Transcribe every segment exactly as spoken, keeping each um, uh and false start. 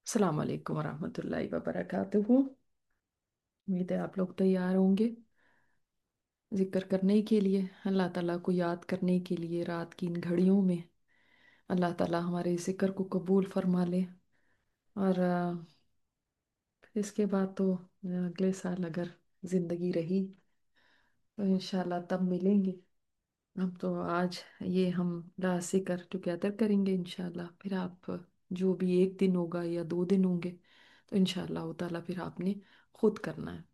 अस्सलाम वालेकुम वरहमतुल्लाहि वबरकातुहू। उम्मीद है आप लोग तैयार होंगे जिक्र करने के लिए, अल्लाह ताला को याद करने के लिए रात की इन घड़ियों में। अल्लाह ताला हमारे जिक्र को कबूल फरमा ले। और अ, फिर इसके बाद तो अ, अगले साल अगर ज़िंदगी रही तो इंशाल्लाह तब मिलेंगे। अब तो आज ये हम रात जिक्र टुगेदर करेंगे इंशाल्लाह। फिर आप जो भी एक दिन होगा या दो दिन होंगे तो इंशाल्लाह ताला फिर आपने खुद करना है।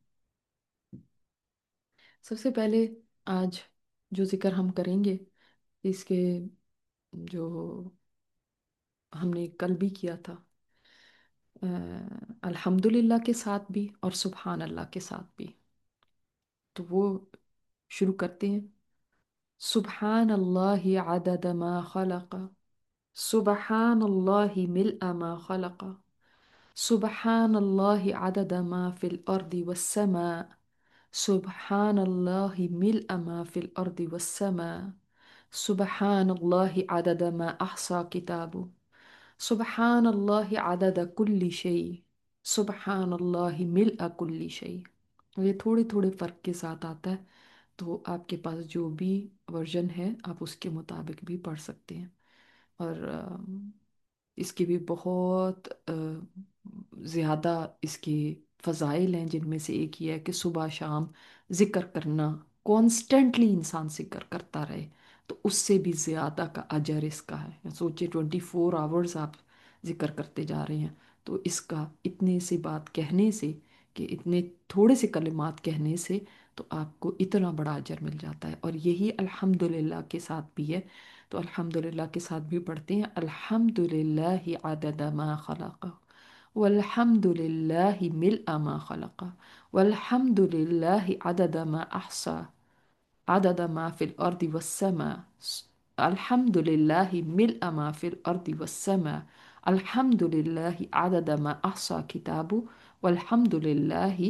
सबसे पहले आज जो जिक्र हम करेंगे इसके जो हमने कल भी किया था, अ, अल्हम्दुलिल्लाह के साथ भी और सुबहान अल्लाह के साथ भी। तो वो शुरू करते हैं। सुबहान अल्लाहि अदद मा खलक, सुबहान अल्लाहि मिल्अ मा खलक, सुबहान अल्लाहि अदद मा फिल अर्दि वस्समा, सुबहान अल्लाहि मिल्अ मा फिल अर्दि वस्समा, सुबहान अल्लाहि अदद मा अहसा किताबु, सुबहान अल्लाहि अदद कुल्ली शै, सुबहान अल्लाहि मिल्अ कुल्ली शै। ये थोड़े थोड़े फ़र्क के साथ आता है, तो आपके पास जो भी वर्जन है आप उसके मुताबिक भी पढ़ सकते हैं। और अ, इसके भी बहुत ज़्यादा इसके फ़ज़ाइल हैं, जिनमें से एक ही है कि सुबह शाम ज़िक्र करना, कॉन्स्टेंटली इंसान ज़िक्र करता रहे तो उससे भी ज़्यादा का अजर इसका है। सोचिए ट्वेंटी फोर आवर्स आप ज़िक्र करते जा रहे हैं, तो इसका इतने से बात कहने से, कि इतने थोड़े से कलिमात कहने से तो आपको इतना बड़ा अजर मिल जाता है। और यही अल्हम्दुलिल्लाह के साथ भी है। तो अल्हम्दुलिल्लाह के साथ भी पढ़ते हैं, अल्हम्दुलिल्लाहि अदद मा खलक़, वल्हम्दुलिल्लाहि मिल्अ मा खलक़, वल्हम्दुलिल्लाहि अदद मा अहसा, अदद मा फिल अर्दि वस्समा, अल्हम्दुलिल्लाहि मिल्अ मा फिल अर्दि वस्समा, अल्हम्दुलिल्लाहि अदद मा अहसा किताबु, वल्हम्दुलिल्लाहि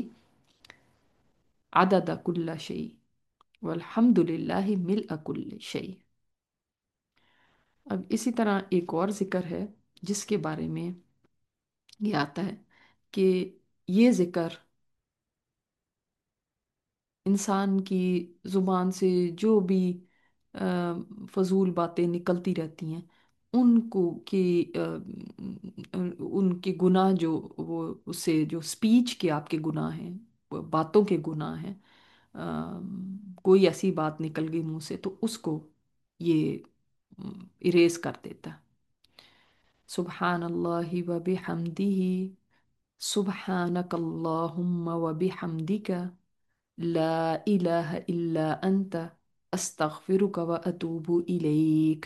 अदद कुल्ल शै, वल्हम्दुलिल्लाहि मिल्अ कुल्ल शै। अब इसी तरह एक और जिक्र है जिसके बारे में ये आता है कि ये जिक्र इंसान की ज़ुबान से जो भी अ, फजूल बातें निकलती रहती हैं उनको के अ, उनके गुनाह, जो वो उससे जो स्पीच के आपके गुनाह हैं, वो बातों के गुनाह हैं, अ, कोई ऐसी बात निकल गई मुंह से तो उसको ये इरेज कर देता है। सुबहान अल्लाहि व बिहम्दिही, सुबहानक अल्लाहुम्मा व बिहम्दिका, ला इलाहा इल्ला अंत, अस्तगफिरुका व अतूबु इलैक।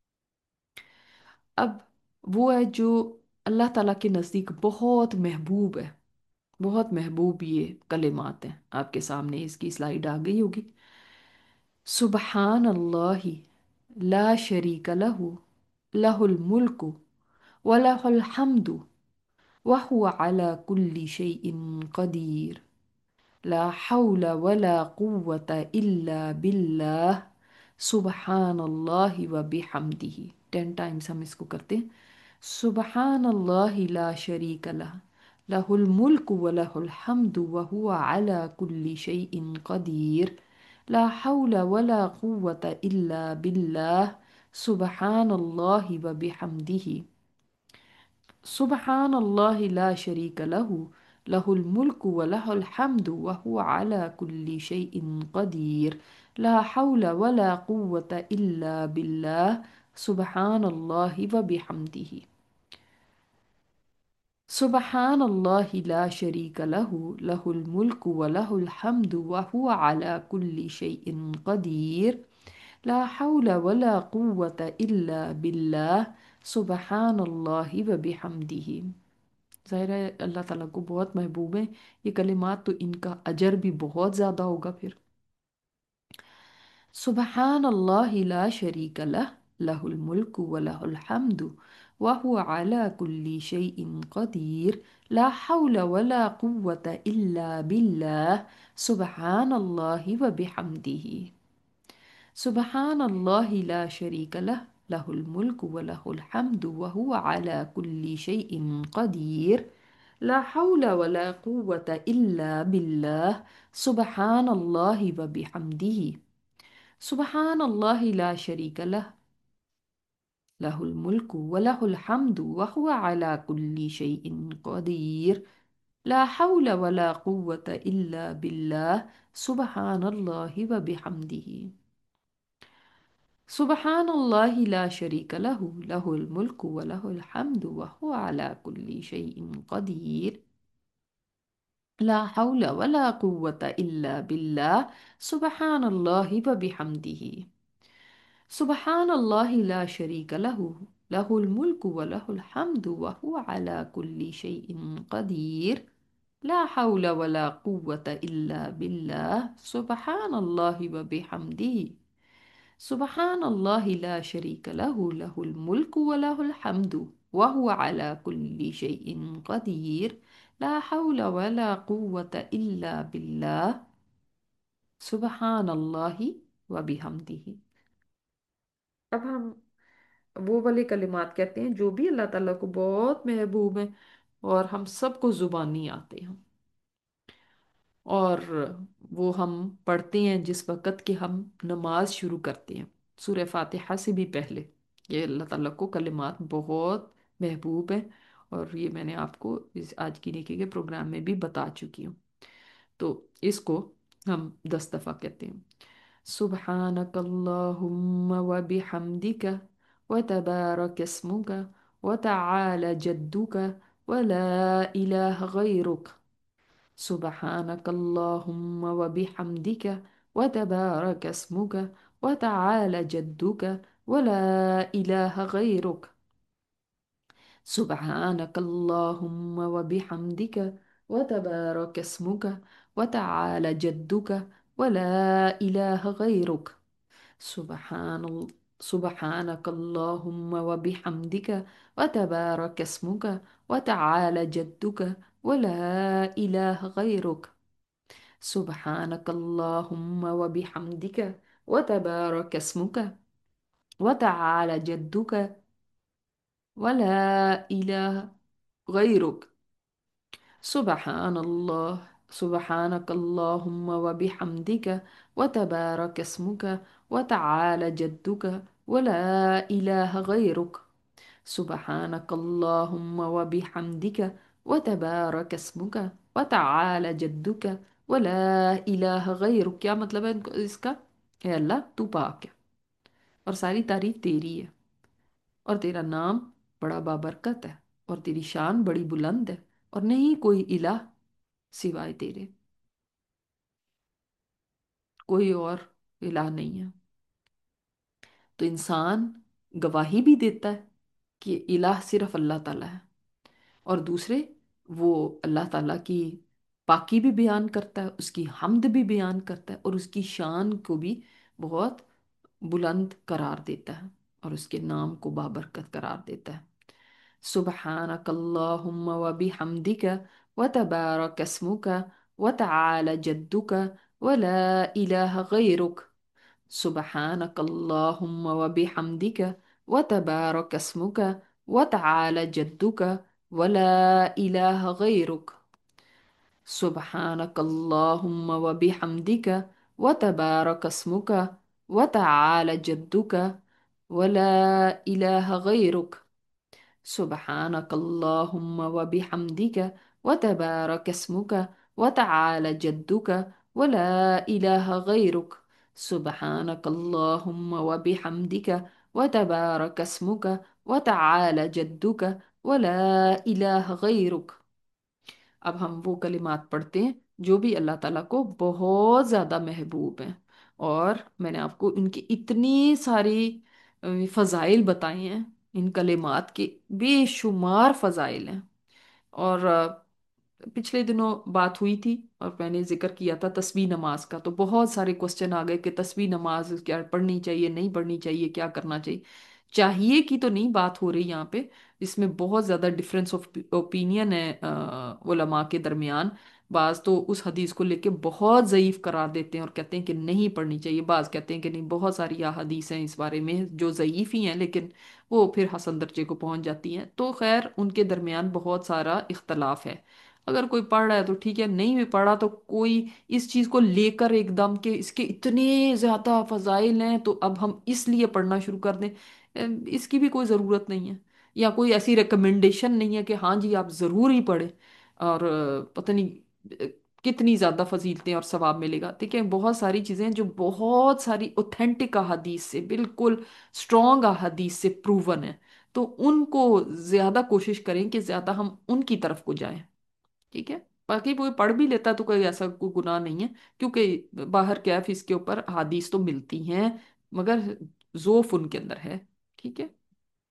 अब वो है जो अल्लाह ताला के नज़दीक बहुत महबूब है, बहुत महबूब ये कलिमात हैं। आपके सामने इसकी स्लाइड आ गई होगी। सुबहान अल्लाहि ला शरीक लहु, लहुल मुल्कु व लहुल हम्दु व हुवा अला कुल्ली शैइन कदीर, ला हौला वला कुव्वता इल्ला बिल्लाह, सुबहान अल्लाहि व बिहम्दिही। टेन टाइम्स हम इसको करते हैं। सुबहान अल्लाहि ला शरीक लह, लहुल मुल्क व लहुल हम्दु व हुवा अला कुल्ली शैइन कदीर, ला हौला वला कुव्वता इल्ला बिल्लाह, सुबहान अल्लाहि व बिहम्दिही। सुबहान अल्लाहि ला शरीक लहु, लहुल मुल्क व लहुल हम्दु व हुवा अला कुल्ली शैइन कदीर, ला हौला वला कुव्वता इल्ला बिल्लाह, सुबहान अल्लाहि व बिहम्दिही। सुबहान अल्लाहि ला शरीक लहु, लहुल मुल्क व लहुल हम्दु व हुवा अला कुल्ली शैइन कदीर, ला हौला वला कुव्वता इल्ला बिल्लाह, सुबहान अल्लाहि व बिहम्दिही। ज़ाहिर है अल्लाह ताला को बहुत महबूब है ये कलिमात, तो इनका अजर भी बहुत ज़्यादा होगा। फिर सुबहान अल्लाहि ला शरीक लह, लहुल मुल्क व लहुल हम्दु व हुवा अला कुल्ली शैइन कदीर, ला हौला वला कुव्वता इल्ला बिल्लाह, सुबहान अल्लाहि व बिहम्दिही। सुबहान अल्लाहि ला शरीक लह, लहुल मुल्क व लहुल हम्द वहुव अला कुल्ली शैइन कदीर ला हौला वला कुव्वता इल्ला बिल्लाह सुब्हानल्लाहि व बिहम्दिही सुब्हानल्लाहि ला शरीका लह लहुल मुल्क व लहुल हम्द वहुव अला कुल्ली शैइन कदीर ला हौला वला कुव्वता इल्ला बिल्लाह सुब्हानल्लाहि व बिहम्दिही सुब्हानल्लाहि ला शरीका लहु लहुल मुल्क व लहुल हम्द वहुव अला कुल्ली शैइन कदीर ला हौला वला कुव्वता इल्ला बिल्लाह सुब्हानल्लाहि व बिहम्दिही सुब्हानल्लाहि ला शरीका लहु लहुल मुल्क व लहुल हम्द वहुव अला कुल्ली शैइन कदीर ला हौला वला कुव्वता इल्ला बिल्लाह सुब्हानल्लाहि व बिहम्दिही सुब्हानल्लाहि ला शरीका लहु लहुल मुल्क व लहुल हम्द वहुव अला कुल्ली शैइन कदीर ला हौला वला कुव्वता इल्ला बिल्लाह सुब्हानल्लाहि व बिहम्दिही। अब हम वो वाले कलिमात कहते हैं जो भी अल्लाह ताला को बहुत महबूब हैं और हम सबको जुबानी आते हैं, और वो हम पढ़ते हैं जिस वक़्त कि हम नमाज शुरू करते हैं सूरह फातिहा से भी पहले। ये अल्लाह ताला को कलिमात बहुत महबूब हैं, और ये मैंने आपको इस आज की नेकी के प्रोग्राम में भी बता चुकी हूँ। तो इसको हम दस दफ़ा कहते हैं। सुब्हानकल्लाहुम्मा व बिहम्दिका व तबारक अस्मुका व तआला जद्दुका व ला इलाहा गैरुक सुब्हानकल्लाहुम्मा व बिहम्दिका व तबारक अस्मुका व तआला जद्दुका व ला इलाहा गैरुक सुब्हानकल्लाहुम्मा व बिहम्दिका व तबारक अस्मुका व तआला जद्दुका व ला इलाहा गैरुक सुब्हान सुब्हानकल्लाहुम्मा व बिहम्दिका व तबारक अस्मुका व तआला जद्दुका व ला इलाहा गैरुक सुब्हानकल्लाहुम्मा व बिहम्दिका व तबारक अस्मुका व तआला जद्दुका व ला इलाहा गैरुक सुबहान अल्लाह सुबहानक अल्लाहुम्मा व बिहम्दिका व तबारक अस्मुका व तआला जद्दुका व ला इलाहा गैरुक सुबहानक अल्लाहुम्मा व बिहम्दिका व तबारक अस्मुका व तआला जद्दुका व ला इलाहा गैरुक। क्या मतलब है इनको- इसका? ए अल्लाह तू पाक है और सारी तारीफ तेरी है, और तेरा नाम बड़ा बाबरकत है, और तेरी शान बड़ी बुलंद है, और नहीं कोई इलाह सिवाय तेरे, कोई और इलाह नहीं है। तो इंसान गवाही भी देता है कि इलाह सिर्फ अल्लाह ताला है, और दूसरे वो अल्लाह ताला की पाकी भी बयान करता है, उसकी हम्द भी बयान करता है, और उसकी शान को भी बहुत बुलंद करार देता है, और उसके नाम को बाबरकत करार देता है। सुब्हानक अल्लाहुम्मा व बिहम्दिका व तबारक अस्मुका व तआला जद्दुका व ला इलाहा गैरुक सुब्हानक अल्लाहुम्मा व बिहम्दिका व तबारक अस्मुका व तआला जद्दुका व ला इलाहा गैरुक सुब्हानक अल्लाहुम्मा व बिहम्दिका व तबारक अस्मुका व तआला जद्दुका व ला इलाहा गैरुक सुब्हानक अल्लाहुम्मा व बिहम्दिका व तबारक अस्मुका व तआला जद्दुका व ला इलाहा गैरुक सुब्हानक अल्लाहुम्मा व बिहम्दिका व तबारक अस्मुका व तआला जद्दुका व ला इलाहा गैरुक। अब हम वो कलिमात पढ़ते हैं जो भी अल्लाह ताला को बहुत ज़्यादा महबूब हैं, और मैंने आपको इनकी इतनी सारी अ, फ़ज़ाइल बताए हैं। इन कलिमात के बेशुमार फ़ज़ाइल हैं। और अ, पिछले दिनों बात हुई थी और मैंने जिक्र किया था तस्बीह नमाज का, तो बहुत सारे क्वेश्चन आ गए कि तस्बीह नमाज क्या पढ़नी चाहिए, नहीं पढ़नी चाहिए, क्या करना चाहिए। चाहिए की तो नहीं बात हो रही यहाँ पे। इसमें बहुत ज़्यादा डिफरेंस ऑफ ओपिनियन है अ, उलमा के दरमियान। बाज तो उस हदीस को लेके बहुत ज़ईफ करार देते हैं और कहते हैं कि नहीं पढ़नी चाहिए, बाज कहते हैं कि नहीं, बहुत सारी हदीस हैं इस बारे में जो ज़ईफ ही हैं लेकिन वो फिर हसन दर्जे को पहुंच जाती हैं। तो खैर उनके दरमियान बहुत सारा इख्तलाफ है। अगर कोई पढ़ रहा है तो ठीक है, नहीं भी पढ़ा तो कोई इस चीज को लेकर एकदम के इसके इतने ज्यादा फजाइल हैं तो अब हम इसलिए पढ़ना शुरू कर दें, अम, इसकी भी कोई जरूरत नहीं है। या कोई ऐसी रिकमेंडेशन नहीं है कि हाँ जी आप जरूर ही पढ़ें और अ, पता नहीं अ, कितनी ज्यादा फजीलतें और सवाब मिलेगा। ठीक है, बहुत सारी चीजें हैं जो बहुत सारी ऑथेंटिक अहादीस से, बिल्कुल स्ट्रॉन्ग अहादीस से प्रूवन है। तो उनको ज्यादा कोशिश करें कि ज्यादा हम उनकी तरफ को जाएं। ठीक है, बाकी कोई पढ़ भी लेता तो कोई ऐसा कोई गुनाह नहीं है, क्योंकि बाहर कैफ इसके ऊपर हादीस तो मिलती हैं मगर जोफ उनके अंदर है। ठीक है,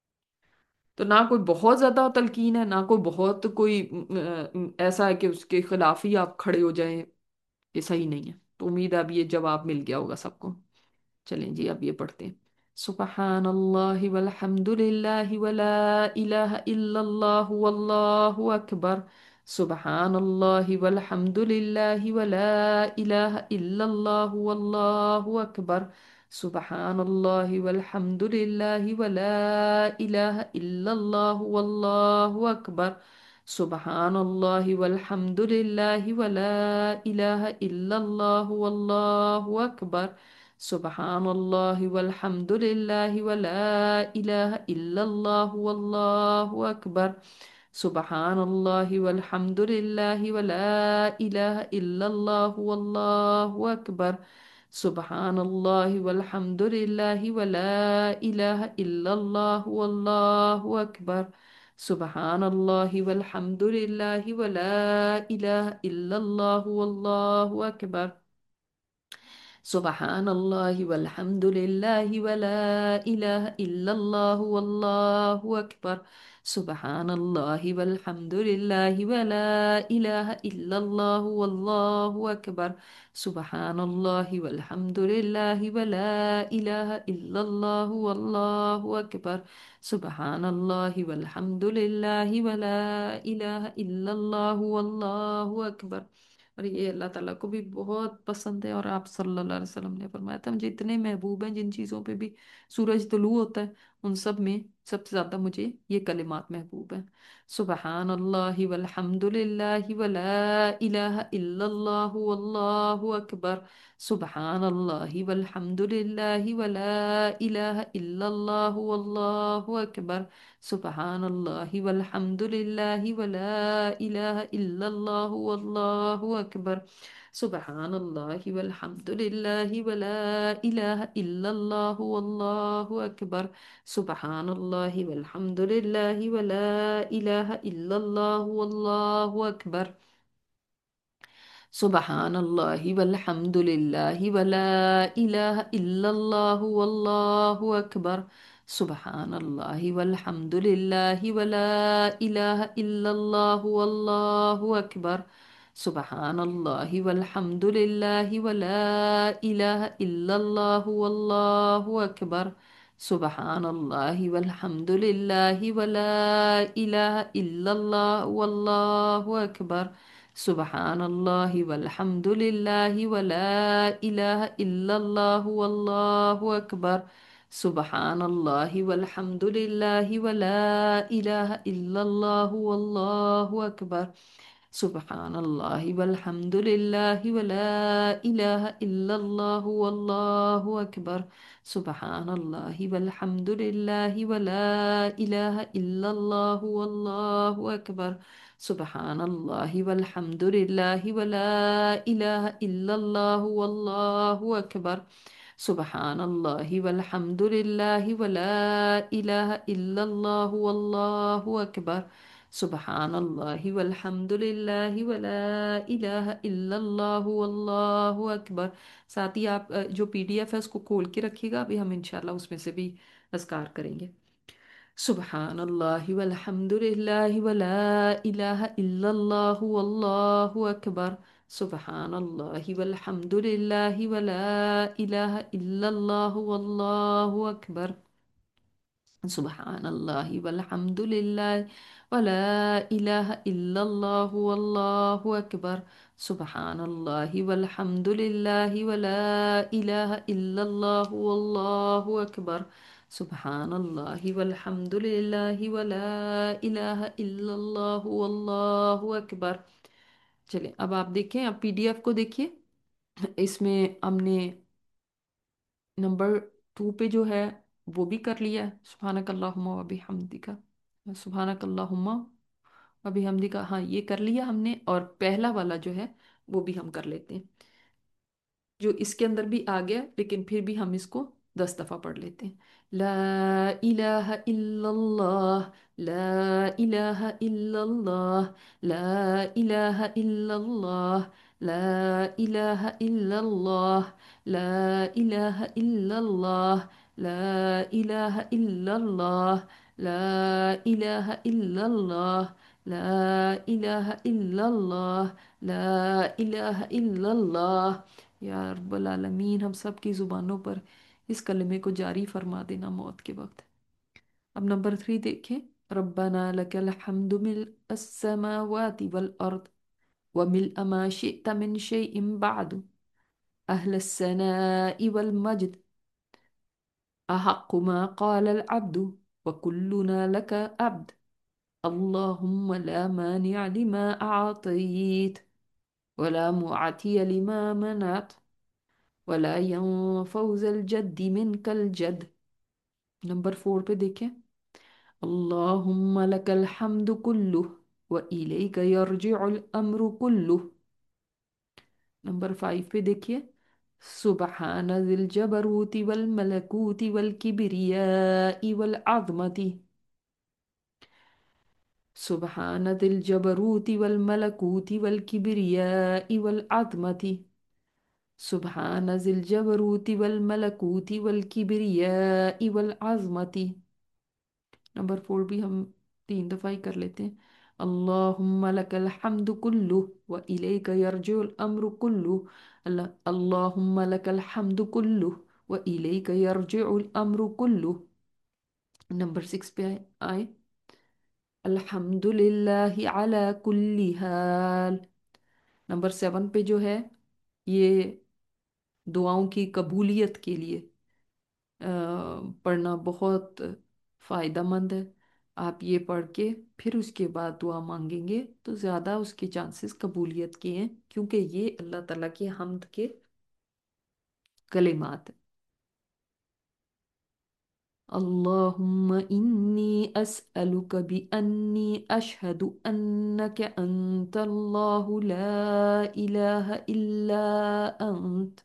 तो ना कोई बहुत ज्यादा तलकीन है, ना कोई बहुत कोई अ, अ, ऐसा है कि उसके खिलाफ ही आप खड़े हो जाएं, ये सही नहीं है। तो उम्मीद है अब ये जवाब मिल गया होगा सबको। चलें जी अब ये पढ़ते हैं। सुबहान अल्लाह वल्हम्दुलिल्लाहि वला इलाहा इल्लल्लाहु वल्लाहु अकबर। सुबहान अल्लाह वल्हम्दुलिल्लाहि वला इलाहा इल्लल्लाहु वल्लाहु अकबर। सुबहान अल्लाह वल्हम्दुलिल्लाहि वला इलाहा इल्लल्लाहु वल्लाहु अकबर। सुबहान अल्लाह वल्हम्दुलिल्लाहि वला इलाहा इल्लल्लाहु वल्लाहु अकबर। सुबहान अल्लाह वल्हम्दुलिल्लाहि वला इलाहा इल्लल्लाहु वल्लाहु अकबर। सुबहान अल्लाह वल्हम्दुलिल्लाहि वला इलाहा इल्लल्लाहु वल्लाहु अकबर। सुबहान अल्लाह वल्हम्दुलिल्लाहि वला इलाहा इल्लल्लाहु वल्लाहु अकबर। सुबहान अल्लाह वल्हम्दुलिल्लाहि वला इलाहा इल्लल्लाहु वल्लाहु अकबर। सुबहान अल्लाह वल्हम्दुलिल्लाहि वला इलाहा इल्लल्लाहु वल्लाहु अकबर। सुबहान अल्लाह वल्हम्दुलिल्लाहि वला इलाहा इल्लल्लाहु वल्लाहु अकबर। सुबहान अल्लाह वल्हम्दुलिल्लाहि वला इलाहा इल्लल्लाहु वल्लाहु अकबर। सुबहान अल्लाह वल्हम्दुलिल्लाहि वला इलाहा इल्लल्लाहु वल्लाहु अकबर। और ये अल्लाह ताला को भी बहुत पसंद है, और आप सल्लल्लाहु अलैहि वसल्लम ने फरमाया था मुझे इतने महबूब हैं जिन चीज़ों पे भी सूरज तुलू होता है, उन सब में सबसे ज़्यादा मुझे ये कलिमात महबूब हैं। सुबहान अल्लाह वल्हम्दुलिल्लाहि वला इलाहा इल्लल्लाहु वल्लाहु अकबर। सुबहान अल्लाह वल्हम्दुलिल्लाहि वला इलाहा इल्लल्लाहु वल्लाहु अकबर। सुबहान अल्लाह वल्हम्दुलिल्लाहि वला इलाहा इल्लल्लाहु वल्लाहु अकबर। सुबहान अल्लाह वल्हम्दुलिल्लाहि वला इलाहा इल्लल्लाहु वल्लाहु अकबर। सुबहान अल्लाह वल्हम्दुलिल्लाहि वला इलाहा इल्लल्लाहु वल्लाहु अकबर। सुबहान अल्लाह वल्हम्दुलिल्लाहि वला इलाहा इल्लल्लाहु वल्लाहु अकबर। सुबहान अल्लाह वल्हम्दुलिल्लाहि वला इलाहा इल्लल्लाहु वल्लाहु अकबर। सुबहान अल्लाह वल्हम्दुलिल्लाहि वला इलाहा इल्लल्लाहु वल्लाहु अकबर। सुबहान अल्लाह वल्हम्दुलिल्लाहि वला इलाहा इल्लल्लाहु वल्लाहु अकबर। सुबहान अल्लाह वल्हम्दुलिल्लाहि वला इलाहा इल्लल्लाहु वल्लाहु अकबर। सुबहान अल्लाह वल्हम्दुलिल्लाहि वला इलाहा इल्लल्लाहु वल्लाहु अकबर। सुबहान अल्लाह वल्हम्दुलिल्लाहि वला इलाहा इल्लल्लाहु वल्लाहु अकबर। सुबहान अल्लाह वल्हम्दुलिल्लाहि वला इलाहा इल्लल्लाहु वल्लाहु अकबर। सुबहान अल्लाह वल्हम्दुलिल्लाहि वला इलाहा इल्लल्लाहु वल्लाहु अकबर। सुबहान अल्लाह वल्हम्दुलिल्लाहि वला इलाहा इल्लल्लाहु वल्लाहु अकबर। सुबहान अल्लाह वल्हम्दुलिल्लाहि वला इलाहा इल्लल्लाहु वल्लाहु अकबर। साथ ही आप अ, जो पीडीएफ है उसको खोल के रखिएगा, अभी हम इंशाल्लाह उसमें से भी अज़कार करेंगे। सुबहान अल्लाह वल्हम्दुलिल्लाहि वला इलाहा इल्लल्लाहु वल्लाहु अकबर। सुबहान अल्लाह वल्हम्दुलिल्लाहि वला इलाहा इल्लल्लाहु वल्लाहु अकबर। سبحان اللہ والحمد للہ ولا الہ الا اللہ واللہ اکبر سبحان اللہ والحمد للہ ولا الہ الا اللہ واللہ اکبر سبحان اللہ والحمد للہ ولا الہ الا اللہ واللہ اکبر۔ چلیں اب آپ دیکھیں، اب پی ڈی ایف کو دیکھیے، اس میں ہم نے نمبر ٹو پہ جو ہے وہ بھی کر لیا ہے، سبحانک اللہم و بحمدک، سبحانک اللہم و بحمدک، ہاں یہ کر لیا ہم نے، اور پہلا والا جو ہے وہ بھی ہم کر لیتے ہیں، جو اس کے اندر بھی آ گیا لیکن پھر بھی ہم اس کو دس دفعہ پڑھ لیتے ہیں۔ لا الہ الا اللہ، لا الہ الا اللہ، لا الہ الا اللہ، لا الہ الا اللہ، لا الہ الا اللہ، لا الہ الا اللہ، لا الہ الا اللہ، لا الہ الا اللہ، لا الہ الا اللہ۔ یا رب العالمین ہم سب کی زبانوں پر اس کلمے کو جاری فرما دینا موت کے وقت۔ اب نمبر تھری دیکھیں، ربنا لک الحمد ملء السماوات والارض وملء ما شئت من شيء بعد اهل الثناء والمجد احق ما قال العبد وكلنا لك عبد اللهم لا مانع لما اعطيت ولا معطي لما منعت ولا ينفع ذا الجد منك الجد۔ نمبر فور پہ دیکھیں، اللهم لك الحمد كله وإليك يرجع الأمر كله۔ نمبر فائیو پہ دیکھیے، سبحان ذی الجبروت والملکوت والکبریاء والعظمت، سبحان ذی الجبروت والملکوت والکبریاء والعظمت، سبحان ذی الجبروت والملکوت والکبریاء والعظمت۔ نمبر فور بھی ہم تین دفعہ ہی کر لیتے ہیں، اللہم لک الحمد کلہ وإلیک یرجع الامر کلہ، اللہ اللہم لک الحمد کلہ وإلیک یرجع الامر کلہ۔ نمبر سکس پہ آئے، الحمد للہ علی کل حال۔ نمبر سیون پہ جو ہے یہ دعاؤں کی قبولیت کے لیے آ، پڑھنا بہت فائدہ مند ہے۔ آپ یہ پڑھ کے پھر اس کے بعد دعا مانگیں گے تو زیادہ اس کے چانسز قبولیت کے ہیں، کیونکہ یہ اللہ تعالیٰ کے حمد کے کلمات ہیں۔ اللہم انی اسألک بانی اشہد انک انت اللہ لا الہ الا انت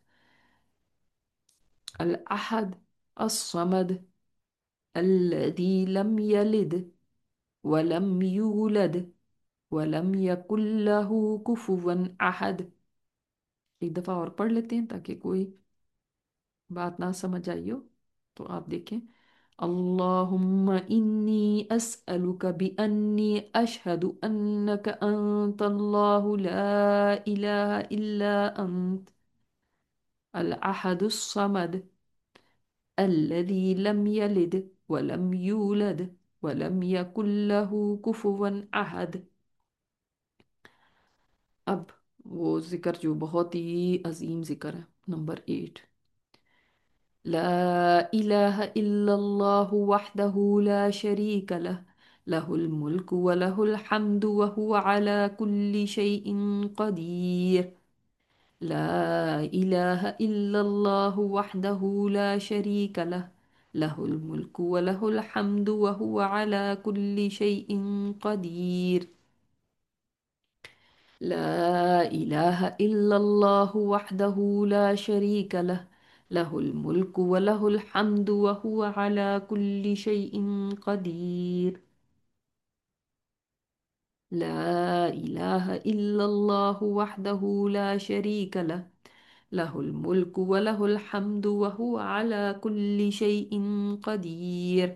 الاحد الصمد الذي لم يلد ولم يولد ولم يكن له كفوا أحد۔ ایک دفعہ اور پڑھ لیتے ہیں تاکہ کوئی بات نہ سمجھ آئی ہو، تو آپ دیکھیں، اللہم انی اسألک بانی اشہد انک انت اللہ لا الہ الا انت الاحد الصمد الذي لم يلد ولم يولد ولم يكن له كفوا أحد۔ اب وہ ذکر جو بہت ہی عظیم ذکر ہے، نمبر ایٹ، لا الہ الا اللہ وحدہ لا شریک لہ، لہ الملک ولہ الحمد وہو علی کل شیء قدیر۔ لا الہ الا اللہ وحدہ لا شریک لہ، لہ الملک ولہ الحمد وہو علی کل شیء قدیر۔ لا الہ الا اللہ وحدہ لا شریک لہ، لہ الملک ولہ الحمد وہو علی کل شیء قدیر۔ لا الہ الا اللہ وحدہ لا شریک لہ، لہ الملک ولہ الحمد وہو علی کل شیء قدیر۔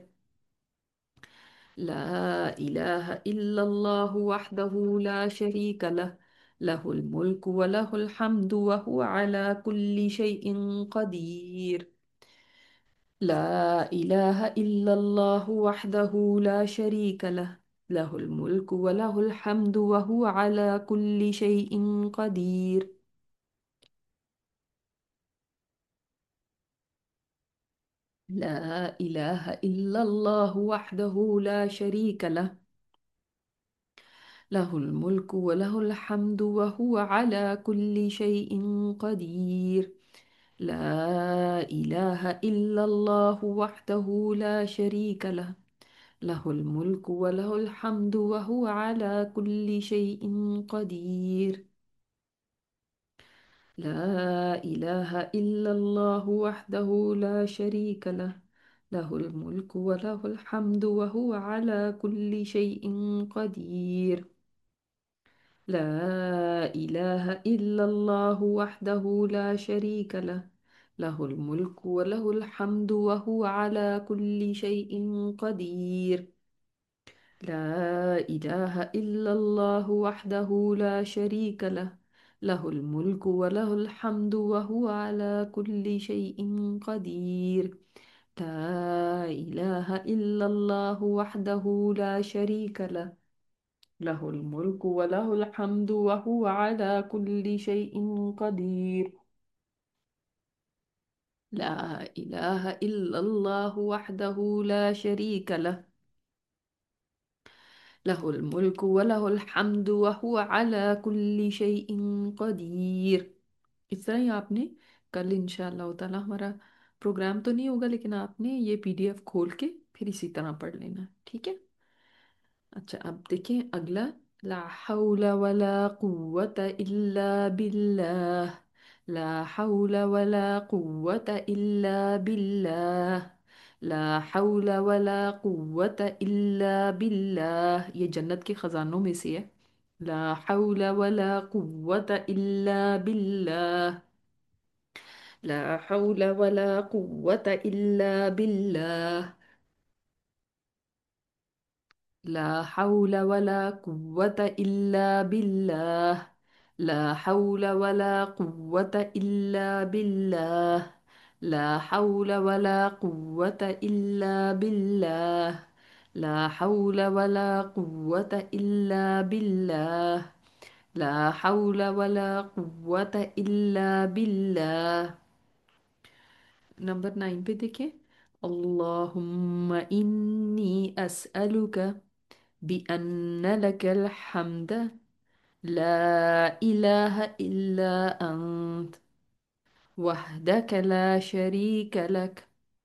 لا الہ الا اللہ وحدہ لا شریک لہ، لہ الملک ولہ الحمد وہو علی کل شیء قدیر۔ لا إله إلا الله وحده لا شريك له، له الملك وله الحمد وهو على كل شيء قدير. لا إله إلا الله وحده لا شريك له، له الملك وله الحمد وهو على كل شيء قدير. لا إله إلا الله وحده لا شريك له، له الملك وله الحمد وهو على كل شيء قدير. لا إله إلا الله وحده لا شريك له، له الملك وله الحمد وهو على كل شيء قدير. لا إله إلا الله وحده لا شريك له، له الملك وله الحمد وهو على كل شيء قدير. لا إله إلا الله وحده لا شريك له، له الملك وله الحمد وهو على كل شيء قدير. لا إله إلا الله وحده لا شريك له، له الملك وله الحمد وهو على كل شيء قدير. لا إله إلا الله وحده لا شريك له، له الملك وله الحمد وهو على كل شيء قدير. इस तरह ही आपने कल इंशाल्लाह ताला हमारा प्रोग्राम तो नहीं होगा, लेकिन आपने ये पीडीएफ खोल के फिर इसी तरह पढ़ लेना, ठीक है। अच्छा, अब देखें अगला। ला हौला वला कुव्वत इल्ला बिल्लाह, ला हौला वला कुव्वत इल्ला बिल्लाह, ला हौला वला कुव्वत इल्ला बिल्लाह। ये जन्नत के खजानों में से है। ला हौला वला कुव्वत इल्ला बिल्लाह, ला हौला वला कुव्वत इल्ला बिल्लाह, لا حول ولا قوة إلا بالله، لا حول ولا قوة إلا بالله، لا حول ولا قوة إلا بالله، لا حول ولا قوة إلا بالله، لا حول ولا قوة إلا بالله. نمبر नाइन पे देखें। اللهم إني أسألك بأن لك الحمد، لا إله إلا أنت وحدك لا شريك لك،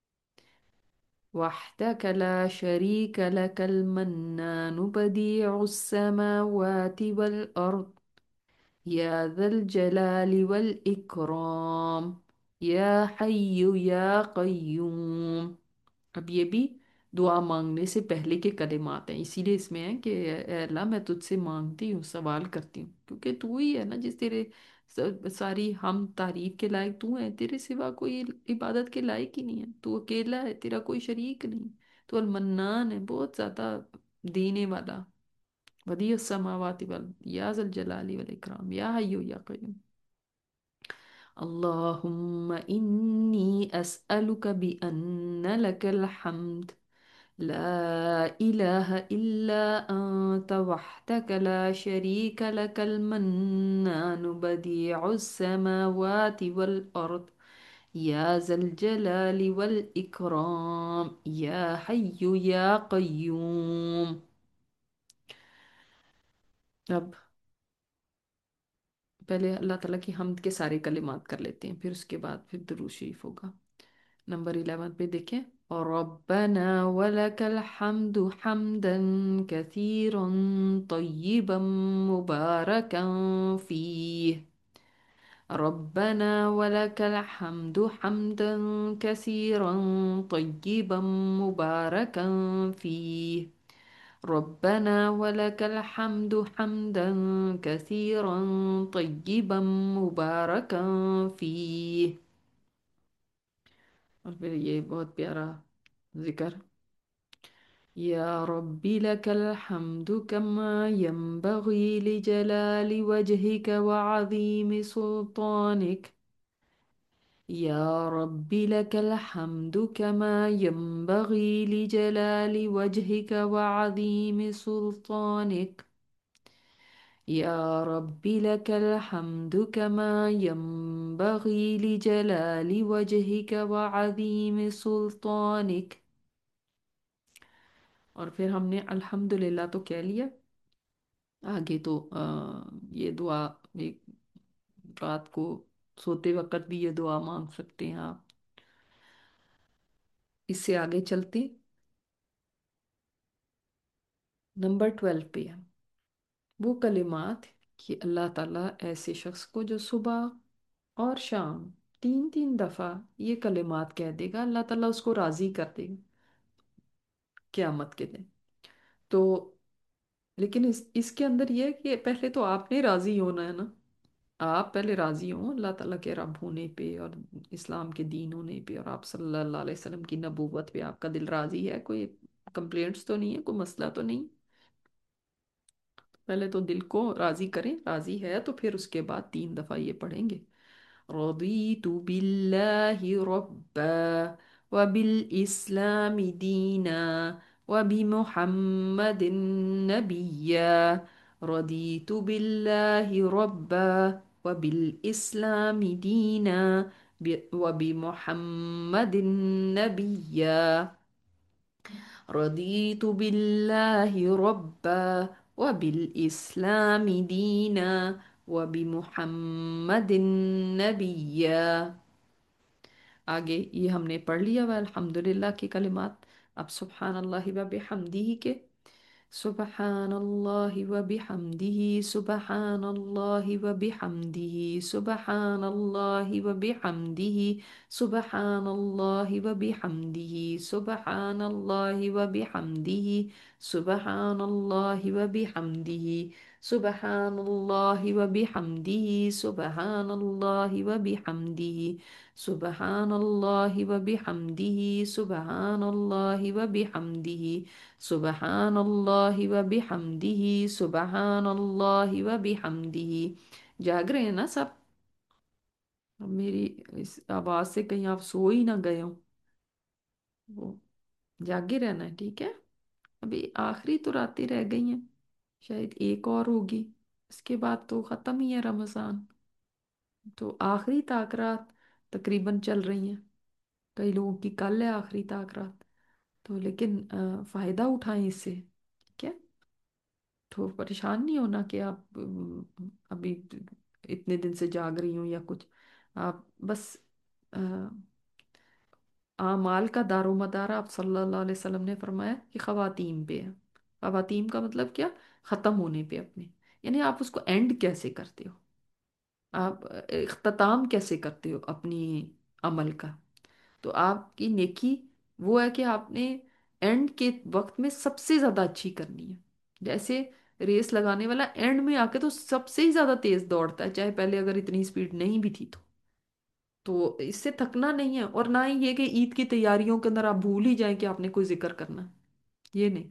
وحدك لا شريك لك المنان بديع السماوات والأرض، يا ذا الجلال والإكرام، يا حي يا قيوم. अब ये भी दुआ मांगने से पहले के कलिमात हैं, इसीलिए इसमें है कि "ए अल्लाह, मैं तुझसे मांगती हूँ, सवाल करती हूँ, क्योंकि तू ही है ना जिस तेरे स- सारी हम तारीफ के लायक तू है, तेरे सिवा कोई इबादत के लायक ही नहीं है, तू अकेला है, तेरा कोई शरीक नहीं। तू अल-मन्नान है, बहुत ज्यादा देने वाला। वदी समावाति वल या जल जलाली वल इकराम, या हय्यु या कय्यूम। اللهم إني أسألك بأن لك الحمد، لا إله إلا أنت وحدك لا شريك لك المنان بديع السماوات والأرض، يا ذا الجلال والإكرام، يا حي يا قيوم. अब पहले अल्लाह ताला की हम्द के सारे कलिमात कर लेते हैं, फिर उसके बाद फिर दुरूद शरीफ होगा। नंबर इलेवन पे देखें। और रब्बना वलकल हम्दु हम्दन कसीरन तय्यिबन मुबारकन फीह, रब्बना वलकल हम्दु हम्दन कसीरन तय्यिबन मुबारकन फीह, ربنا ولك الحمد حمدا كثيرا طيبا مباركا فيه. और फिर ये बहुत प्यारा जिक्र। या रब्बी लकल हम्दु कमा यंबगी लिजलाली वजहिक व अज़ीम सुल्तानिक, يا رب لك الحمد كما ينبغي لجلال وجهك وعظيم سلطانك. يا رب لك الحمد كما ينبغي لجلال وجهك وعظيم سلطانك. اور پھر ہم نے الحمدللہ تو کہہ لیا. آگے تو آ, یہ دعا ایک رات کو سوتے وقت بھی یہ دعا مانگ سکتے ہیں آپ. اس سے آگے چلتے نمبر ٹویلو پہ ہیں وہ کلمات کہ اللہ تعالیٰ ایسے شخص کو جو صبح اور شام تین تین دفعہ یہ کلمات کہہ دے گا اللہ تعالیٰ اس کو راضی کر دے گا قیامت کے دن. تو لیکن اس اس کے اندر یہ ہے کہ پہلے تو آپ نے راضی ہونا ہے نا. آپ پہلے راضی ہوں اللہ تعالیٰ کے رب ہونے پہ اور اسلام کے دین ہونے پہ اور آپ صلی اللہ علیہ وسلم کی نبوت پہ آپ کا دل راضی ہے. کوئی کمپلینٹس تو نہیں ہے, کوئی مسئلہ تو نہیں. پہلے تو دل کو راضی کریں, راضی ہے تو پھر اس کے بعد تین دفعہ یہ پڑھیں گے. رضيت بالله ربا وبالإسلام دينا وبمحمد نبيا. رضيت بالله ربا وبالإسلام دينا ب- وبمحمد نبيا. رضيت بالله ربا وبالإسلام دينا وبمحمد نبيا. آگے یہ ہم نے پڑھ لیا ہوا الحمدللہ کے کلمات. اب سبحان اللہ و بحمدہ کے سبحان اللہ و بحمدہ سبحان اللہ و بحمدہ سبحان اللہ و بحمدہ سبحان اللہ و بحمدہ سبحان اللہ و بحمدہ سبحان اللہ و بحمدہ سبحان اللہ و بحمدہ سبحان اللہ و بحمدہ سبحان اللہ و بحمدہ سبحان اللہ و بحمدہ سبحان اللہ و بحمدہ سبحان اللہ و بحمدہ. جاگ رہے ہیں نا سب؟ میری اس آواز سے کہیں آپ سو ہی نہ گئے ہوں. وہ جاگے رہنا ہے, ٹھیک ہے. ابھی آخری تو راتیں رہ گئی ہیں, شاید ایک اور ہوگی, اس کے بعد تو ختم ہی ہے رمضان. تو آخری طاق رات تقریباً چل رہی ہیں. کئی لوگوں کی کل ہے آخری طاق رات. تو لیکن آ, فائدہ اٹھائیں اس سے, ٹھیک ہے. تو پریشان نہیں ہونا کہ آپ ام، ابھی اتنے دن سے جاگ رہی ہوں یا کچھ. آپ بس آ، اعمال کا دار و مدار آپ صلی اللہ علیہ وسلم نے فرمایا کہ خواتین پہ ہے. خواتین کا مطلب کیا؟ ختم ہونے پہ اپنے. یعنی آپ اس کو اینڈ کیسے کرتے ہو, آپ اختتام کیسے کرتے ہو اپنی عمل کا. تو آپ کی نیکی وہ ہے کہ آپ نے اینڈ کے وقت میں سب سے زیادہ اچھی کرنی ہے. جیسے ریس لگانے والا اینڈ میں آ کے تو سب سے ہی زیادہ تیز دوڑتا ہے, چاہے پہلے اگر اتنی سپیڈ نہیں بھی تھی تو. تو اس سے تھکنا نہیں ہے, اور نہ ہی یہ کہ عید کی تیاریوں کے اندر آپ بھول ہی جائیں کہ آپ نے کوئی ذکر کرنا ہے, یہ نہیں.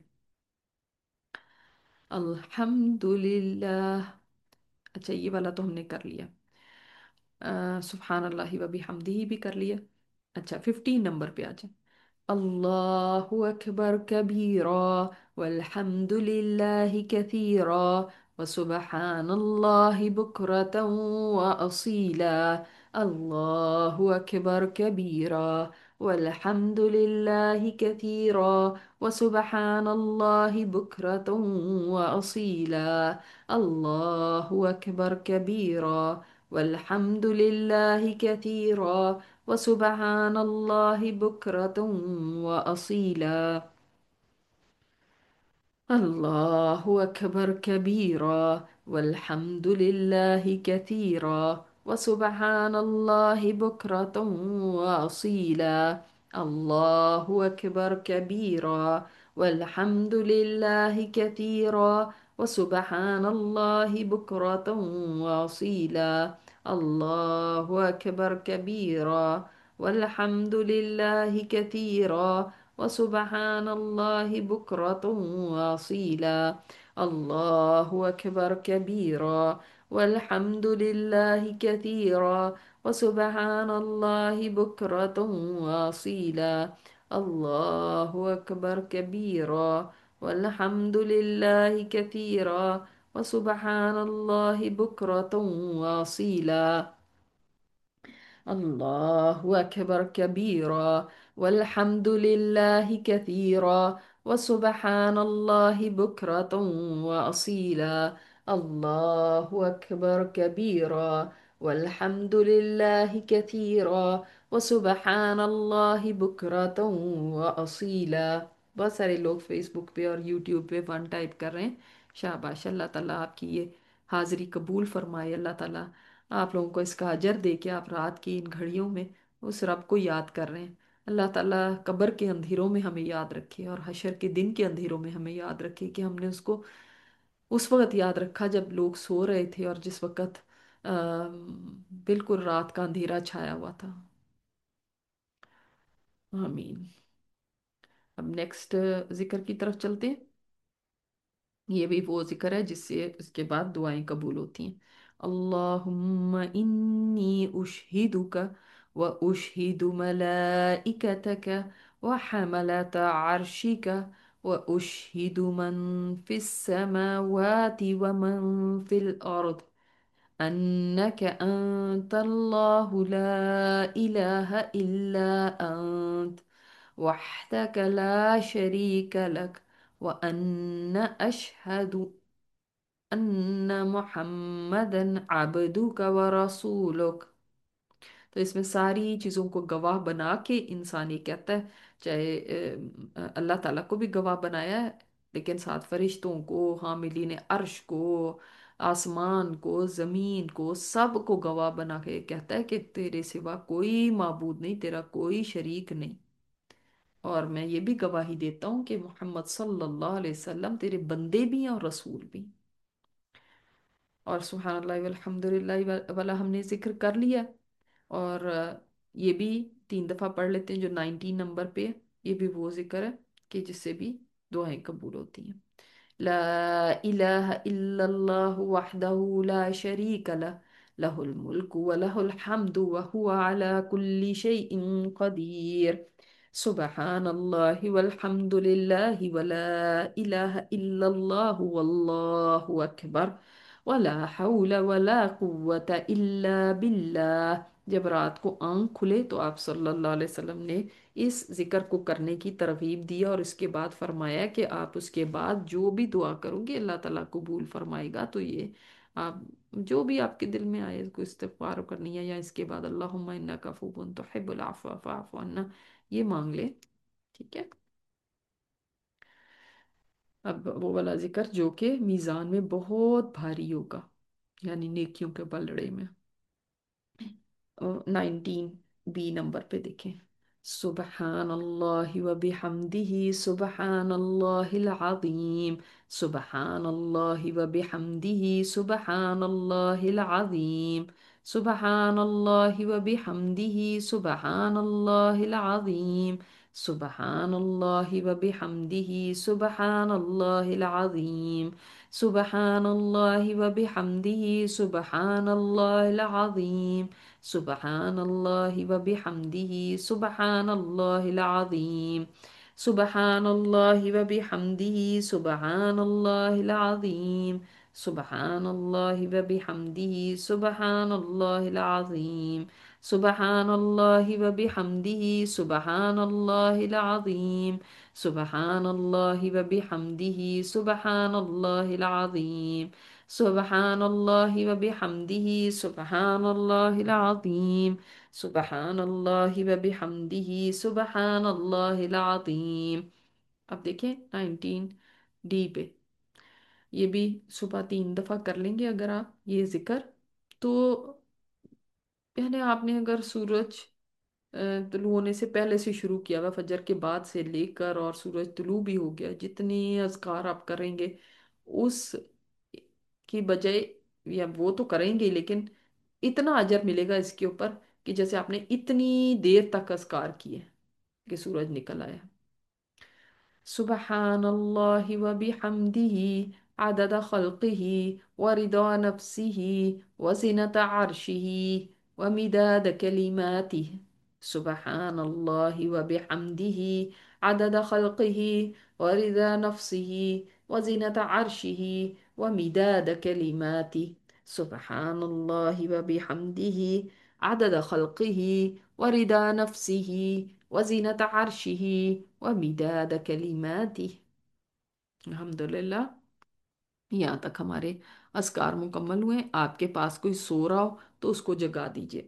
الحمد للہ. اچھا یہ والا تو ہم نے کر لیا. آ، سبحان اللہ و بحمدہ بھی کر لیا. اچھا ففٹین نمبر پہ آ جائیں. اللہ اکبر کبیرا والحمد للہ کثیرا وسبحان اللہ بکرتا واصیلا. اللہ اکبر کبیرا والحمد للہ کثیرا وسبحان اللہ بکرتا واصیلا. اللہ اکبر کبیرا والحمد للہ کثیرا وسبحان اللہ بکرة وأصیلا. اللہ اکبر کبیرا والحمد للہ کثیرا وسبحان اللہ بکرة وأصیلا. اللہ اکبر کبیرا والحمد للہ کثیرا وسبحان اللہ بکرة وأصیلا. اللہ اکبر کبیرا والحمد للہ کثیرا وسبحان اللہ بکرة واصیلا. اللہ اکبر کبیرا والحمد للہ کثیرا وسبحان الله بكرة وأصيلا. الله أكبر كبيرا والحمد لله كثيرا وسبحان الله بكرة وأصيلا. الله أكبر كبيرا والحمد لله كثيرا وسبحان الله بكرة وأصيلا. الله أكبر كبيرا والحمد لله كثيرا وسبحان الله بكرة وأصيلا. बहुत सारे लोग फेसबुक पे और यूट्यूब पे वन टाइप कर रहे हैं। शाबाश, अल्लाह ताला आपकी ये हाजिरी कबूल फरमाए। अल्लाह ताला आप लोगों को इसका अजर दे के आप रात की इन घड़ियों में उस रब को याद कर रहे हैं। अल्लाह ताला कब्र के अंधेरों में हमें याद रखे और हशर के दिन के अंधेरों में हमें याद रखे कि हमने उसको उस वक्त याद रखा जब लोग सो रहे थे और जिस वक्त अ, बिल्कुल रात का अंधेरा छाया हुआ था। आमीन। अब नेक्स्ट जिक्र की तरफ चलते हैं। ये भी वो जिक्र है जिससे इसके बाद दुआएं कबूल होती हैं। अल्लाहुम्मा इन्नी उशहिदुका व उशहिदु मलाइकतक व हमलत अर्शिका व उशहिदु मन फिस समावाति व मन फिल अर्द अन्नक अंतल्लाहु ला इलाहा इल्ला अंत वहदक ला शरीक लक وأن أشهد أن محمدا عبدك ورسولك। तो इसमें सारी चीज़ों को गवाह बना के इंसान ये कहता है, चाहे अ, अल्लाह ताला को भी गवाह बनाया है, लेकिन साथ फरिश्तों को, हामिलीन अर्श को, आसमान को, ज़मीन को, सब को गवाह बना के कहता है कि तेरे सिवा कोई माबूद नहीं, तेरा कोई शरीक नहीं। और मैं ये भी गवाही देता हूँ कि मोहम्मद सल्लल्लाहु अलैहि वसल्लम तेरे बंदे भी हैं और रसूल भी। और सुबहानल्लाह वल्हम्दुलिल्लाह वाला हमने जिक्र कर लिया। और अ, ये भी तीन दफ़ा पढ़ लेते हैं जो नाइनटीन नंबर पे है। ये भी वो जिक्र है कि जिससे भी दुआएं कबूल होती हैं। ला इलाहा इल्लल्लाह वहदहु ला शरीका लह लहुल मुल्कु व लहुल हम्दु व हुवा अला कुल्ली शैइन कदीर। सुबहानल्लाहि वल्हम्दुलिल्लाहि वला इलाहा इल्लल्लाहु वल्लाहु अकबर वला हौला वला कुव्वता इल्ला बिल्लाह। जब रात को आंख खुले तो आप सल्लल्लाहु अलैहि वसल्लम ने इस जिक्र को करने की तरगीब दी और इसके बाद फरमाया कि आप उसके बाद जो भी दुआ करोगे अल्लाह ताला कबूल फरमाएगा। तो ये आप जो भी आपके दिल में आए उसको इस्तिग़फ़ार करनी है, या इसके बाद अल्लाहुम्मा इन्नका अफ़ुव्वुन तुहिब्बुल अफ़्व फ़अफ़ु अन्ना, ये मांग ले। ठीक है। अब वो वाला जिक्र जो कि मीज़ान में बहुत भारी होगा, यानी नेकियों के पलड़े में। नाइनटीन बी नंबर पे देखें। सुबहानल्लाहि व बिहम्दिही सुबहानल्लाहिल अज़ीम। सुबहानल्लाहि व बिहम्दिही सुबहानल्लाहिल अज़ीम। सुबहानल्लाहि व बिहम्दिही सुबहानल्लाहिल अज़ीम। सुबहानल्लाहि व बिहम्दिही सुबहानल्लाहिल अज़ीम। सुबहानल्लाहि व बिहम्दिही सुबहानल्लाहिल अज़ीम। सुबहानल्लाहि व बिहम्दिही सुबहानल्लाहिल अज़ीम। सुबहानल्लाहि व बिहम्दिही सुबहानल्लाहिल अज़ीम। सुबहानल्लाहि व बिहम्दिही सुबहानल्लाहिल अज़ीम। सुबहानल्लाहि व बिहम्दिही सुबहानल्लाहिल अज़ीम। सुबहानल्लाहि व बिहम्दिही सुबहानल्लाहिल अज़ीम। सुबहानल्लाहि व बिहम्दिही सुबहानल्लाहिल अज़ीम। सुबहानल्लाहि व बिहम्दिही सुबहानल्लाहिल अज़ीम। अब देखें नाइनटीन डी पे। ये भी सुबह तीन दफ़ा कर लेंगे अगर आप ये जिक्र। तो यानी आपने अगर सूरज अ, तुलू होने से पहले से शुरू किया हुआ, फजर के बाद से लेकर और सूरज तुलू भी हो गया, जितने अज़कार आप करेंगे उस की बजाय, या वो तो करेंगे लेकिन इतना अजर मिलेगा इसके ऊपर कि जैसे आपने इतनी देर तक अज़कार किए कि सूरज निकल आया। सुबहानल्लाहि व बिहम्दिही अदद खल्क़िही व रिदा नफ्सिही व ज़िनत अर्शिही। ومداد كلماته سبحان الله وبحمده عدد خلقه ورضا نفسه وزنة عرشه ومداد كلماته سبحان الله وبحمده عدد خلقه ورضا نفسه وزنة عرشه ومداد كلماته. الحمدللہ، یہاں تک ہمارے اذکار مکمل ہوئے. آپ کے پاس کوئی سو رہا ہو تو اس کو جگا دیجئے.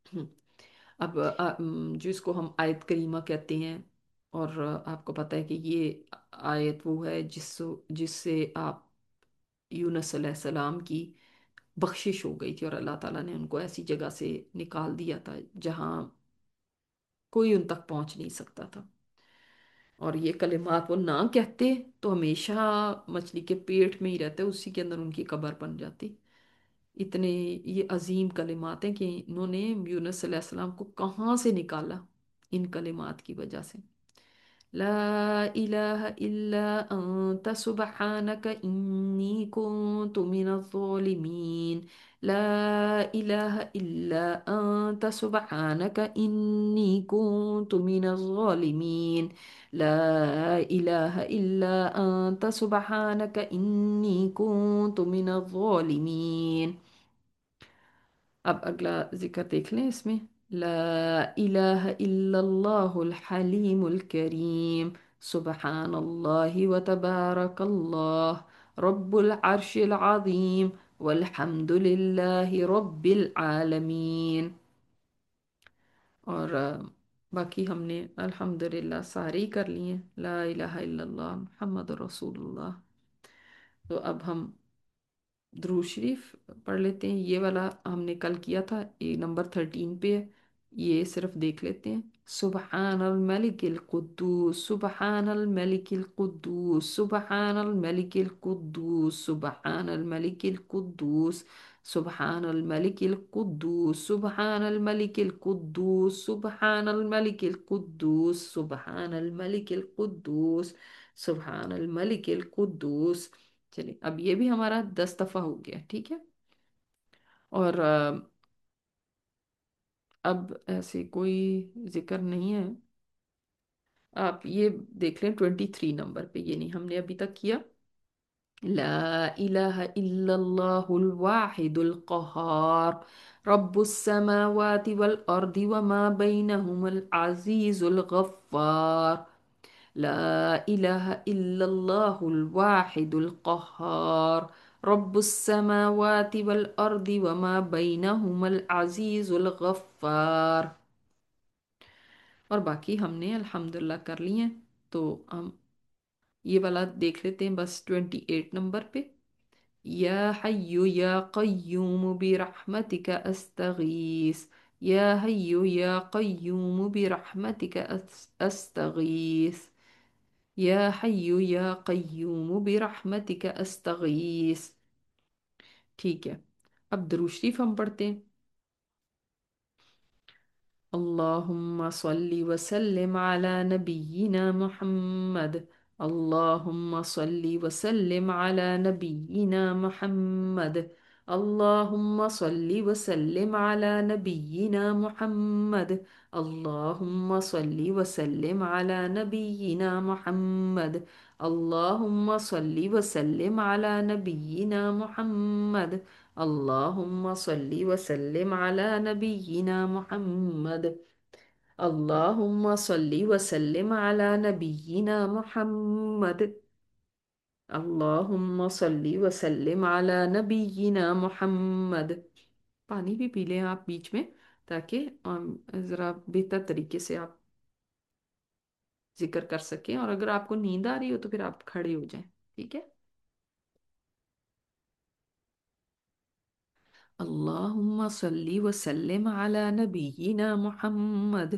اب آ، م، جو اس کو ہم آیت کریمہ کہتے ہیں، اور آ، آپ کو پتہ ہے کہ یہ آیت وہ ہے جس جس سے آپ یونس علیہ السلام کی بخشش ہو گئی تھی، اور اللہ تعالیٰ نے ان کو ایسی جگہ سے نکال دیا تھا جہاں کوئی ان تک پہنچ نہیں سکتا تھا. اور یہ کلمات وہ نہ کہتے تو ہمیشہ مچھلی کے پیٹ میں ہی رہتے، اسی کے اندر ان کی قبر بن جاتی. اتنے یہ عظیم کلمات ہیں کہ انہوں نے یونس علیہ السلام کو کہاں سے نکالا، ان کلمات کی وجہ سے. لا الہ الا انت سبحانک انی کنت من الظالمین. لا الہ الا انت سبحانک انی کنت من الظالمین. لا الہ الا انت سبحانک انی کنت من الظالمین. اب اگلا ذکر دیکھ لیں اس میں. لا الہ الا اللہ الحلیم الکریم سبحان اللہ وتبارک اللہ رب العرش العظیم والحمد للہ رب العالمین. اور آ، باقی ہم نے الحمدللہ سارے ہی کر لیے ہیں. لا الہ الا اللہ محمد رسول اللہ. تو اب ہم درود شریف پڑھ لیتے ہیں. یہ والا ہم نے کل کیا تھا، یہ نمبر تھرٹین پہ ہے. یہ صرف دیکھ لیتے ہیں. سبحان الملک القدوس سبحان الملک القدوس سبحان الملک القدوس سبحان الملک القدوس سبحان الملک القدوس سبحان الملک القدوس سبحان الملک القدوس سبحان الملک القدوس سبحان الملک القدوس. چلیے اب یہ بھی ہمارا دس دفعہ ہو گیا، ٹھیک ہے. اور آ، اب ایسے کوئی ذکر نہیں ہے. آپ یہ دیکھ لیں ٹوینٹی تھری نمبر پہ، یہ نہیں ہم نے ابھی تک کیا. لا الہ الا اللہ الواحد القہار رب السماوات والارض وما بینہم العزیز الغفار. لا الہ الا اللہ الواحد القہار رب السماوات والارض وما بینہم العزیز الغفار. اور باقی ہم نے الحمدللہ کر لی ہیں. تو ہم یہ والا دیکھ لیتے ہیں بس ٹوینٹی ایٹ نمبر پہ. یا حی یا قیوم برحمتک استغیث. یا حی یا قیوم برحمتک اس- استغیث. یا حی یا قیوم برحمتک استغیث. ٹھیک ہے. اب درود شریف ہم پڑھتے ہیں. اللهم صل وسلم على نبينا محمد. اللهم صل وسلم على نبينا محمد. اللهم صل وسلم على نبينا محمد. اللهم صل وسلم على نبينا محمد. اللهم صل وسلم على نبينا محمد. اللهم صل وسلم على نبينا محمد. اللهم صل وسلم على نبينا محمد. اللهم صل وسلم على نبينا محمد. پانی بھی پی لیں آپ بیچ میں، تاکہ آم، ذرا بہتر طریقے سے آپ ذکر کر سکیں. اور اگر آپ کو نیند آ رہی ہو تو پھر آپ کھڑے ہو جائیں، ٹھیک ہے. اللهم صل وسلم على نبينا محمد.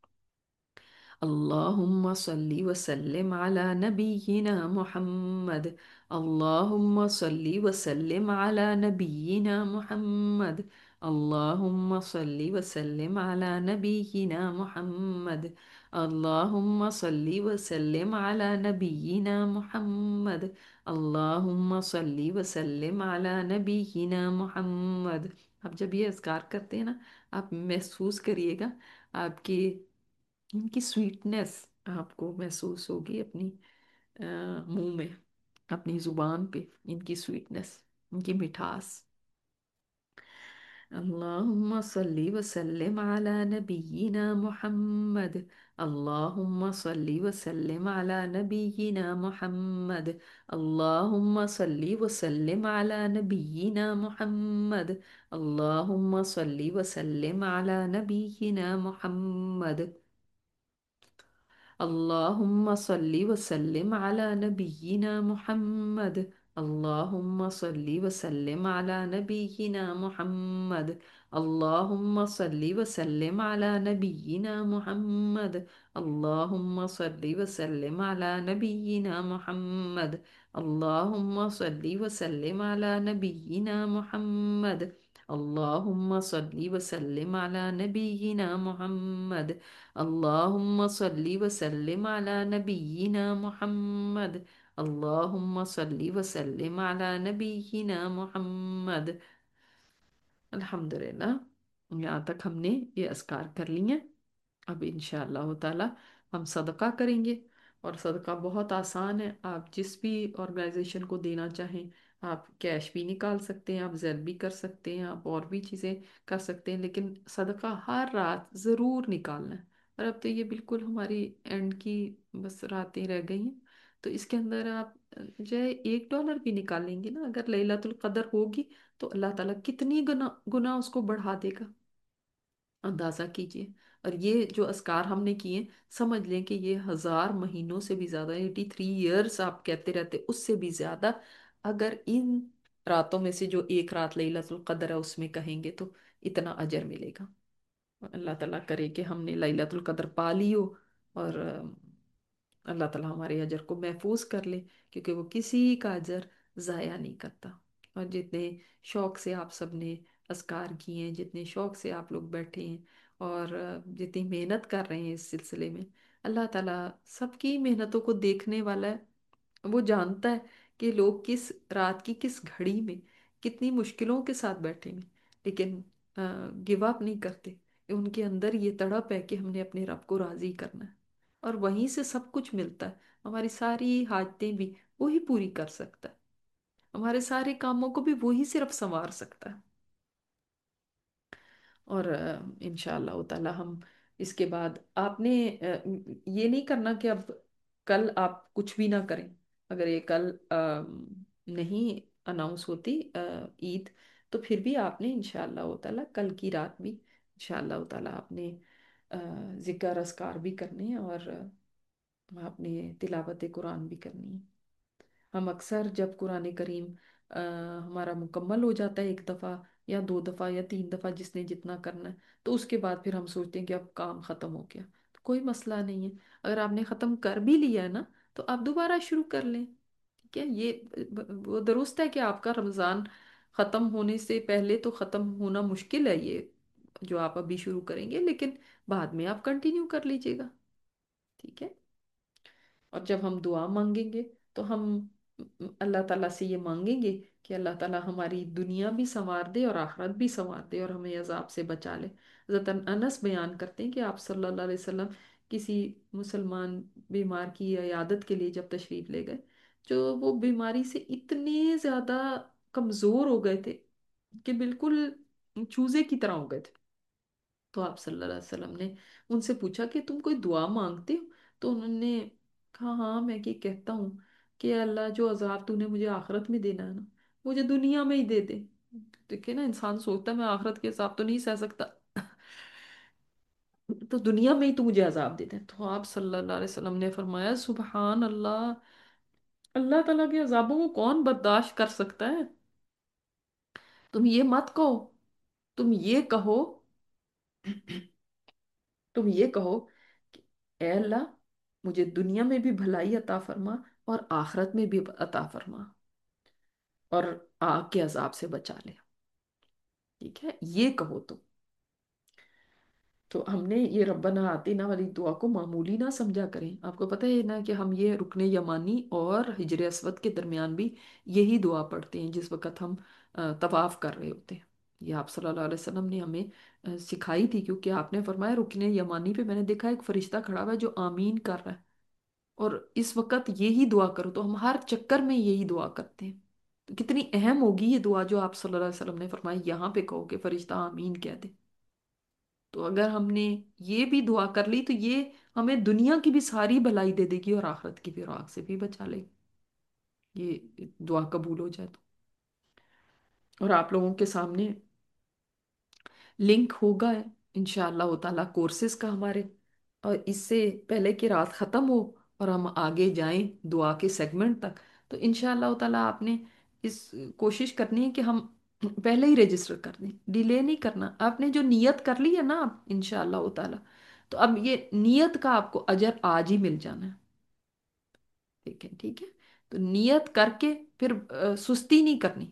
اللهم صل وسلم على نبينا محمد. اللهم صل وسلم على نبينا محمد. اللهم صل وسلم على نبينا محمد. اللهم صل وسلم على نبينا محمد. اللهم صل وسلم على نبينا محمد. آپ جب یہ اذکار کرتے ہیں نا، آپ محسوس کریے گا آپ کی ان کی سویٹنس آپ کو محسوس ہوگی اپنی آ، منہ میں، اپنی زبان پہ، ان کی سویٹنس، ان کی مٹھاس۔ اللهم صل وسلم على نبينا محمد، اللهم صل وسلم على نبينا محمد، اللهم صل وسلم على نبينا محمد، اللهم صل وسلم على نبينا محمد، اللهم صل وسلم على نبينا محمد، اللهم صل وسلم على نبينا محمد، اللهم صل وسلم على نبينا محمد، اللهم صل وسلم على نبينا محمد، اللهم صل وسلم على نبينا محمد، اللهم صل وسلم على نبينا محمد، اللهم صل وسلم على نبينا محمد، اللهم صل وسلم على نبينا محمد۔ الحمدللہ، یہاں تک ہم نے یہ اذکار کر لیے۔ اب انشاءاللہ تعالی ہم صدقہ کریں گے، اور صدقہ بہت آسان ہے، آپ جس بھی آرگنائزیشن کو دینا چاہیں، آپ کیش بھی نکال سکتے ہیں، آپ زر بھی کر سکتے ہیں، آپ اور بھی چیزیں کر سکتے ہیں، لیکن صدقہ ہر رات ضرور نکالنا ہے۔ اور اب تو یہ بالکل ہماری اینڈ کی بس راتیں رہ گئی ہیں، تو اس کے اندر آپ جو ہے ایک ڈالر بھی نکالیں گے نا، اگر لیلۃ القدر ہوگی تو اللہ تعالیٰ کتنی گنا گناہ اس کو بڑھا دے گا، اندازہ کیجئے۔ اور یہ جو اذکار ہم نے کیے، سمجھ لیں کہ یہ ہزار مہینوں سے بھی زیادہ، ایٹی تھری ایئرس آپ کہتے رہتے، اس سے بھی زیادہ اگر ان راتوں میں سے جو ایک رات لیلۃ القدر ہے اس میں کہیں گے تو اتنا اجر ملے گا۔ اللہ تعالیٰ کرے کہ ہم نے لیلۃ القدر پا لی ہو، اور اللہ تعالیٰ ہمارے اجر کو محفوظ کر لے، کیونکہ وہ کسی کا اجر ضائع نہیں کرتا۔ اور جتنے شوق سے آپ سب نے اذکار کیے ہیں، جتنے شوق سے آپ لوگ بیٹھے ہیں، اور جتنی محنت کر رہے ہیں اس سلسلے میں، اللہ تعالیٰ سب کی محنتوں کو دیکھنے والا ہے۔ وہ جانتا ہے کہ لوگ کس رات کی کس گھڑی میں کتنی مشکلوں کے ساتھ بیٹھے ہیں، لیکن گیو اپ نہیں کرتے۔ ان کے اندر یہ تڑپ ہے کہ ہم نے اپنے رب کو راضی کرنا ہے، اور وہیں سے سب کچھ ملتا ہے۔ ہماری ساری حاجتیں بھی وہی پوری کر سکتا ہے، ہمارے سارے کاموں کو بھی وہی صرف سنوار سکتا ہے۔ اور انشاءاللہ تعالی ہم اس کے بعد، آپ نے آ، یہ نہیں کرنا کہ اب کل آپ کچھ بھی نہ کریں۔ اگر یہ کل آ، نہیں اناؤنس ہوتی آ، عید، تو پھر بھی آپ نے انشاءاللہ تعالی کل کی رات بھی انشاءاللہ تعالی آپ نے آ، ذکر اذکار بھی کرنے ہیں، اور آپ نے تلاوت قرآن بھی کرنی ہے۔ ہم اکثر جب قرآن کریم آ، ہمارا مکمل ہو جاتا ہے ایک دفعہ یا دو دفعہ یا تین دفعہ، جس نے جتنا کرنا ہے، تو اس کے بعد پھر ہم سوچتے ہیں کہ اب کام ختم ہو گیا، تو کوئی مسئلہ نہیں ہے۔ اگر آپ نے ختم کر بھی لیا ہے نا، تو آپ دوبارہ شروع کر لیں، ٹھیک ہے؟ یہ وہ درست ہے کہ آپ کا رمضان ختم ہونے سے پہلے تو ختم ہونا مشکل ہے، یہ جو آپ ابھی شروع کریں گے، لیکن بعد میں آپ کنٹینیو کر لیجئے گا، ٹھیک ہے؟ اور جب ہم دعا مانگیں گے تو ہم اللہ تعالیٰ سے یہ مانگیں گے کہ اللہ تعالیٰ ہماری دنیا بھی سنوار دے اور آخرت بھی سنوار دے، اور ہمیں عذاب سے بچا لے۔ حضرت انس بیان کرتے ہیں کہ آپ صلی اللہ علیہ وسلم کسی مسلمان بیمار کی عیادت کے لیے جب تشریف لے گئے، جو وہ بیماری سے اتنے زیادہ کمزور ہو گئے تھے کہ بالکل چوزے کی طرح ہو گئے تھے، تو آپ صلی اللہ علیہ وسلم نے ان سے پوچھا کہ تم کوئی دعا مانگتے ہو؟ تو انہوں نے کہا ہاں، میں یہ کہتا ہوں کہ اے اللہ، جو عذاب تو نے مجھے آخرت میں دینا ہے نا، مجھے دنیا میں ہی دے دے۔ دیکھیں نا، انسان سوچتا ہے میں آخرت کے عذاب تو نہیں سہ سکتا، تو دنیا میں ہی تو مجھے عذاب دے دے۔ تو آپ صلی اللہ علیہ وسلم نے فرمایا سبحان اللہ، اللہ تعالیٰ کے عذابوں کو کون برداشت کر سکتا ہے؟ تم یہ مت کہو، تم یہ کہو تم یہ کہو کہ اے اللہ، مجھے دنیا میں بھی بھلائی عطا فرما اور آخرت میں بھی عطا فرما، اور آگ کے عذاب سے بچا لے، ٹھیک ہے؟ یہ کہو تم۔ تو ہم نے یہ ربنا آتینا والی دعا کو معمولی نہ سمجھا کریں۔ آپ کو پتہ ہے نا کہ ہم یہ رکن یمانی اور حجر اسود کے درمیان بھی یہی دعا پڑھتے ہیں جس وقت ہم آ، طواف کر رہے ہوتے ہیں۔ یہ آپ صلی اللہ علیہ وسلم نے ہمیں اہ، سکھائی تھی، کیونکہ آپ نے فرمایا رکن یمانی پہ میں نے دیکھا ایک فرشتہ کھڑا ہوا ہے جو آمین کر رہا ہے، اور اس وقت یہی دعا کرو، تو ہم ہر چکر میں یہی دعا کرتے ہیں. تو کتنی اہم ہوگی یہ دعا جو آپ صلی اللہ علیہ وسلم نے فرمائی یہاں پہ کہو کہ فرشتہ آمین کہہ دے. تو اگر ہم نے یہ بھی دعا کر لی تو یہ ہمیں دنیا کی بھی ساری بھلائی دے دے گی اور آخرت کی بھی، اور آگ سے بھی بچا لے گی، یہ دعا قبول ہو جائے تو. اور آپ لوگوں کے سامنے لنک ہوگا ہے انشاءاللہ تعالیٰ کورسز کا ہمارے، اور اس سے پہلے کہ رات ختم ہو اور ہم آگے جائیں دعا کے سیگمنٹ تک، تو انشاءاللہ تعالیٰ آپ نے اس کوشش کرنی ہے کہ ہم پہلے ہی رجسٹر کر دیں، ڈیلے نہیں کرنا. آپ نے جو نیت کر لی ہے نا اب انشاءاللہ تعالیٰ، تو اب یہ نیت کا آپ کو اجر آج ہی مل جانا ہے. ٹھیک ہے، ٹھیک ہے. تو نیت کر کے پھر آ، سستی نہیں کرنی.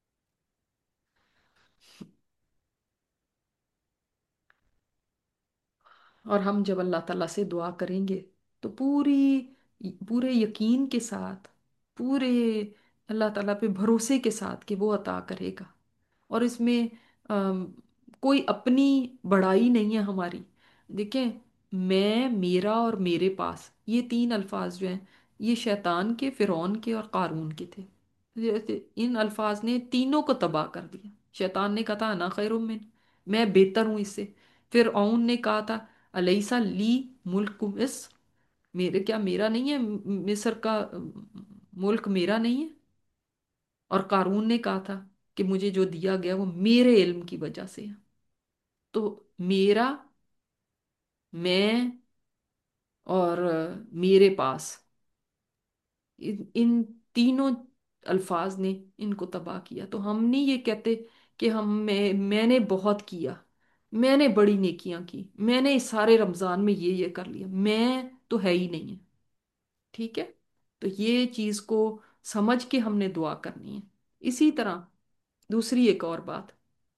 اور ہم جب اللہ تعالیٰ سے دعا کریں گے تو پوری پورے یقین کے ساتھ، پورے اللہ تعالیٰ پہ بھروسے کے ساتھ کہ وہ عطا کرے گا. اور اس میں ام، کوئی اپنی بڑائی نہیں ہے ہماری. دیکھیں، میں، میرا اور میرے پاس، یہ تین الفاظ جو ہیں یہ شیطان کے، فرعون کے اور قارون کے تھے. یہ- ان الفاظ نے تینوں کو تباہ کر دیا. شیطان نے کہا تھا انا خیر من، میں بہتر ہوں اس سے. فرعون نے کہا تھا الیسا لی ملک مصر، میرے کیا میرا نہیں ہے م- مصر کا م، ملک میرا نہیں ہے. اور قارون نے کہا تھا کہ مجھے جو دیا گیا وہ میرے علم کی وجہ سے ہے. تو میرا، میں اور میرے پاس، ان ان تینوں الفاظ نے ان کو تباہ کیا. تو ہم نہیں یہ کہتے کہ ہم میں میں نے بہت کیا، میں نے بڑی نیکیاں کی، میں نے اس سارے رمضان میں یہ یہ کر لیا، میں تو ہے ہی نہیں ہے. ٹھیک ہے. تو یہ چیز کو سمجھ کے ہم نے دعا کرنی ہے. اسی طرح دوسری ایک اور بات،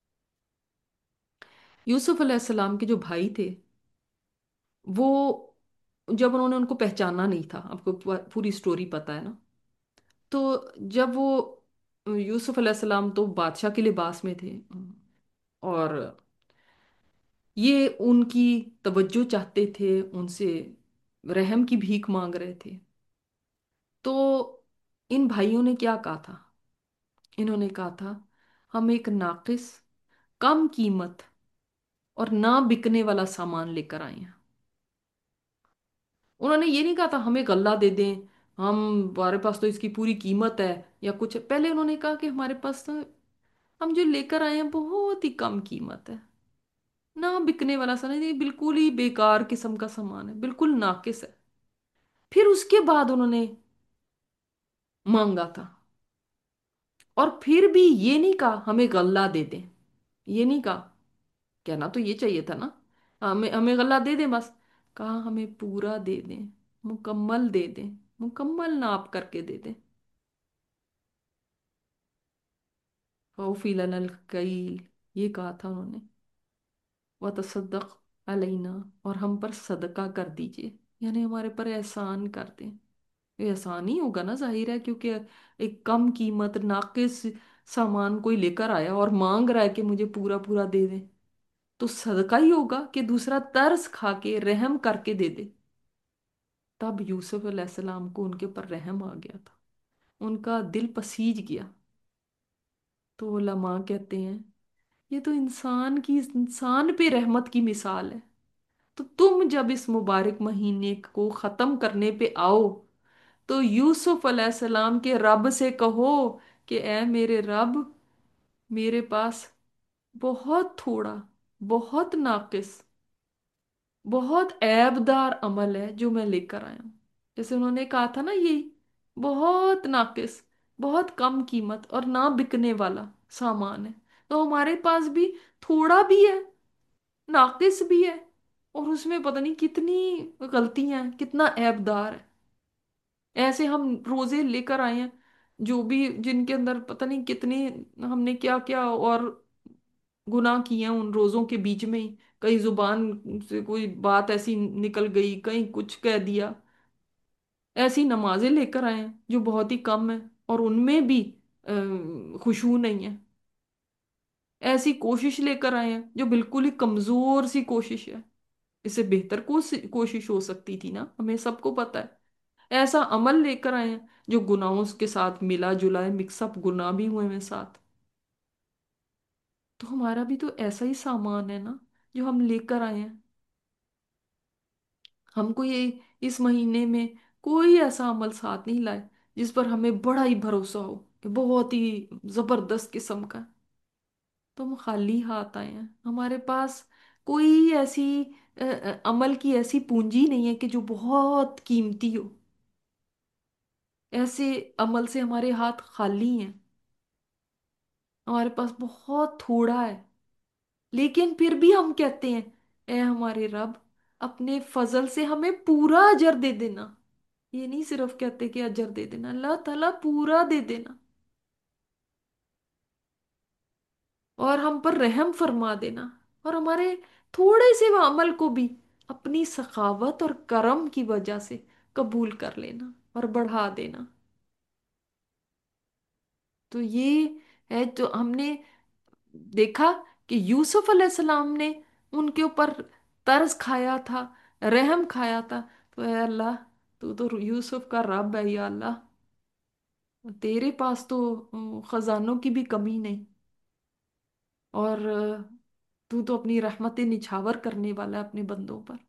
یوسف علیہ السلام کے جو بھائی تھے، وہ جب انہوں نے ان کو پہچانا نہیں تھا، آپ کو پوری سٹوری پتہ ہے نا. تو جب وہ یوسف علیہ السلام تو بادشاہ کے لباس میں تھے، اور یہ ان کی توجہ چاہتے تھے، ان سے رحم کی بھیک مانگ رہے تھے. تو ان بھائیوں نے کیا کہا تھا؟ انہوں نے کہا تھا ہم ایک ناقص، کم قیمت اور نہ بکنے والا سامان لے کر آئے ہیں. انہوں نے یہ نہیں کہا تھا ہمیں غلہ دے دیں، ہم ہمارے پاس تو اس کی پوری قیمت ہے یا کچھ. پہلے انہوں نے کہا کہ ہمارے پاس تو ہم جو لے کر آئے ہیں بہت ہی کم قیمت ہے، نہ بکنے والا سامان، یہ بالکل ہی بیکار قسم کا سامان ہے، بالکل ناقص ہے. پھر اس کے بعد انہوں نے مانگا تھا، اور پھر بھی یہ نہیں کہا ہمیں غلہ دے دیں. یہ نہیں کہا، کہنا تو یہ چاہیے تھا نا ہمیں ہمیں غلہ دے دیں بس. کہا ہمیں پورا دے دیں، مکمل دے دیں، مکمل ناپ کر کے دے دیں. فَأُوفِيَ لَنَا الْكَيْلَ، یہ کہا تھا انہوں نے. وَتَصَدَّقْ عَلَيْنَا، اور ہم پر صدقہ کر دیجئے، یعنی ہمارے پر احسان کر دیں. یہ احسان ہی ہوگا نا، ظاہر ہے، کیونکہ ایک کم قیمت ناقص سامان کوئی لے کر آیا اور مانگ رہا ہے کہ مجھے پورا پورا دے دیں، تو صدقہ ہی ہوگا کہ دوسرا ترس کھا کے رحم کر کے دے دے. تب یوسف علیہ السلام کو ان کے پر رحم آ گیا تھا، ان کا دل پسیج گیا. تو علماء کہتے ہیں یہ تو انسان کی انسان پہ رحمت کی مثال ہے. تو تم جب اس مبارک مہینے کو ختم کرنے پہ آؤ تو یوسف علیہ السلام کے رب سے کہو کہ اے میرے رب، میرے پاس بہت تھوڑا، بہت ناقص، بہت عیب دار عمل ہے جو میں لے کر آیا ہوں. جیسے انہوں نے کہا تھا نا، یہی بہت ناقص، بہت کم قیمت اور نہ بکنے والا سامان ہے. تو ہمارے پاس بھی تھوڑا بھی ہے، ناقص بھی ہے، اور اس میں پتہ نہیں کتنی غلطیاں ہیں، کتنا عیب دار ہے. ایسے ہم روزے لے کر آئے ہیں جو بھی، جن کے اندر پتہ نہیں کتنے ہم نے کیا کیا اور گناہ کیے ہیں ان روزوں کے بیچ میں ہی. کہیں زبان سے کوئی بات ایسی نکل گئی، کہیں کچھ کہہ دیا. ایسی نمازیں لے کر آئے ہیں جو بہت ہی کم ہیں، اور ان میں بھی خشوع نہیں ہے. ऐसी कोशिश लेकर आए हैं जो बिल्कुल ही कमजोर सी कोशिश है। इससे बेहतर कोशि- कोशिश हो सकती थी ना, हमें सबको पता है। ऐसा अमल लेकर आए हैं जो गुनाहों के साथ मिला जुला है, मिक्सअप गुनाह भी हुए हैं साथ। तो हमारा भी तो ऐसा ही सामान है ना जो हम लेकर आए हैं। हमको ये इस महीने में कोई ऐसा अमल साथ नहीं लाए जिस पर हमें बड़ा ही भरोसा हो कि बहुत ही जबरदस्त किस्म का। तो हम खाली हाथ आए हैं, हमारे पास कोई ऐसी अ, अ, अमल की ऐसी पूंजी नहीं है कि जो बहुत कीमती हो। ऐसे अमल से हमारे हाथ खाली हैं, हमारे पास बहुत थोड़ा है। लेकिन फिर भी हम कहते हैं, ए हमारे रब, अपने फजल से हमें पूरा अजर दे देना। ये नहीं सिर्फ कहते कि अजर दे देना, अल्लाह ताला पूरा दे देना, और हम पर रहम फरमा देना, और हमारे थोड़े से वो अमल को भी अपनी सखावत और करम की वजह से कबूल कर लेना और बढ़ा देना। तो ये है जो हमने देखा कि यूसुफ अलैहिस्सलाम ने उनके ऊपर तरस खाया था, रहम खाया था। तो ए अल्लाह, तू तो यूसुफ का रब है या अल्लाह, तेरे पास तो अ, खजानों की भी कमी नहीं, और अ, तू तो अपनी रहमतें निछावर करने वाला है अपने बंदों पर।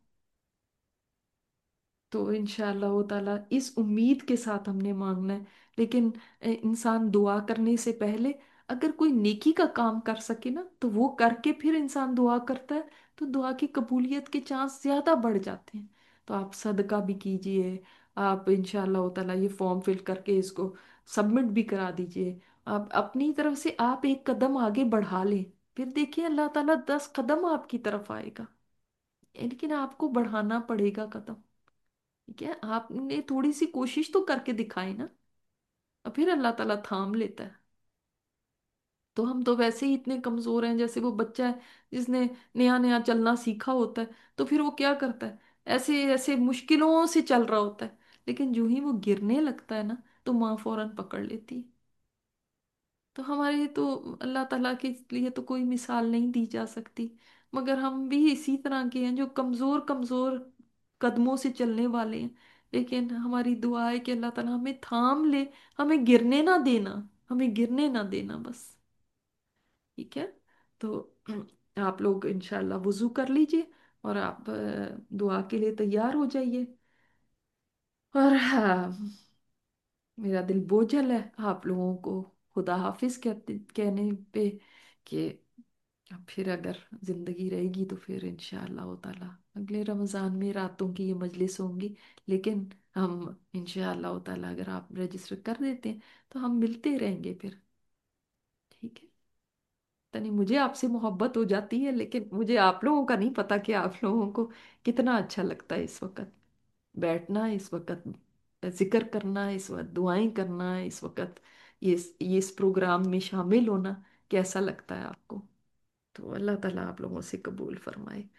तो इंशाअल्लाह ताला इस उम्मीद के साथ हमने मांगना है। लेकिन अ, इंसान दुआ करने से पहले अगर कोई नेकी का काम कर सके ना, तो वो करके फिर इंसान दुआ करता है, तो दुआ की कबूलियत के चांस ज्यादा बढ़ जाते हैं। तो आप सदका भी कीजिए, आप इंशाअल्लाह ताला ये फॉर्म फिल करके इसको सबमिट भी करा दीजिए। आप अपनी तरफ से आप एक कदम आगे बढ़ा लें, फिर देखिए अल्लाह ताला दस कदम आपकी तरफ आएगा। लेकिन आपको बढ़ाना पड़ेगा कदम। ठीक है, आपने थोड़ी सी कोशिश तो करके दिखाई ना, और फिर अल्लाह ताला थाम लेता है। तो हम तो वैसे ही इतने कमजोर हैं, जैसे वो बच्चा है जिसने नया नया चलना सीखा होता है। तो फिर वो क्या करता है, ऐसे ऐसे मुश्किलों से चल रहा होता है, लेकिन जो ही वो गिरने लगता है ना, तो माँ फौरन पकड़ लेती है। तो हमारे तो अल्लाह ताला के लिए तो कोई मिसाल नहीं दी जा सकती। मगर हम भी इसी तरह के हैं जो कमज़ोर कमज़ोर कदमों से चलने वाले हैं। लेकिन हमारी दुआ है कि अल्लाह ताला हमें थाम ले, हमें गिरने ना देना, हमें गिरने ना देना बस। ठीक है। तो आप लोग इंशाल्लाह वुजू कर लीजिए, और आप अ, दुआ के लिए तैयार हो जाइए। और हाँ, मेरा दिल बोझल है आप लोगों को खुदा हाफिज कहते कहने पे, कि फिर अगर जिंदगी रहेगी तो फिर इंशाअल्लाह ताला अगले रमज़ान में रातों की ये मजलिस होंगी। लेकिन हम इंशाअल्लाह ताला अगर आप रजिस्टर कर देते हैं तो हम मिलते रहेंगे फिर। ठीक है। तनी मुझे आपसे मोहब्बत हो जाती है, लेकिन मुझे आप लोगों का नहीं पता कि आप लोगों को कितना अच्छा लगता है इस वक्त बैठना, इस वक्त जिक्र करना, इस वक्त दुआएं करना, इस वक्त ये ये इस प्रोग्राम में शामिल होना कैसा लगता है आपको। तो अल्लाह ताला आप लोगों से कबूल फरमाए।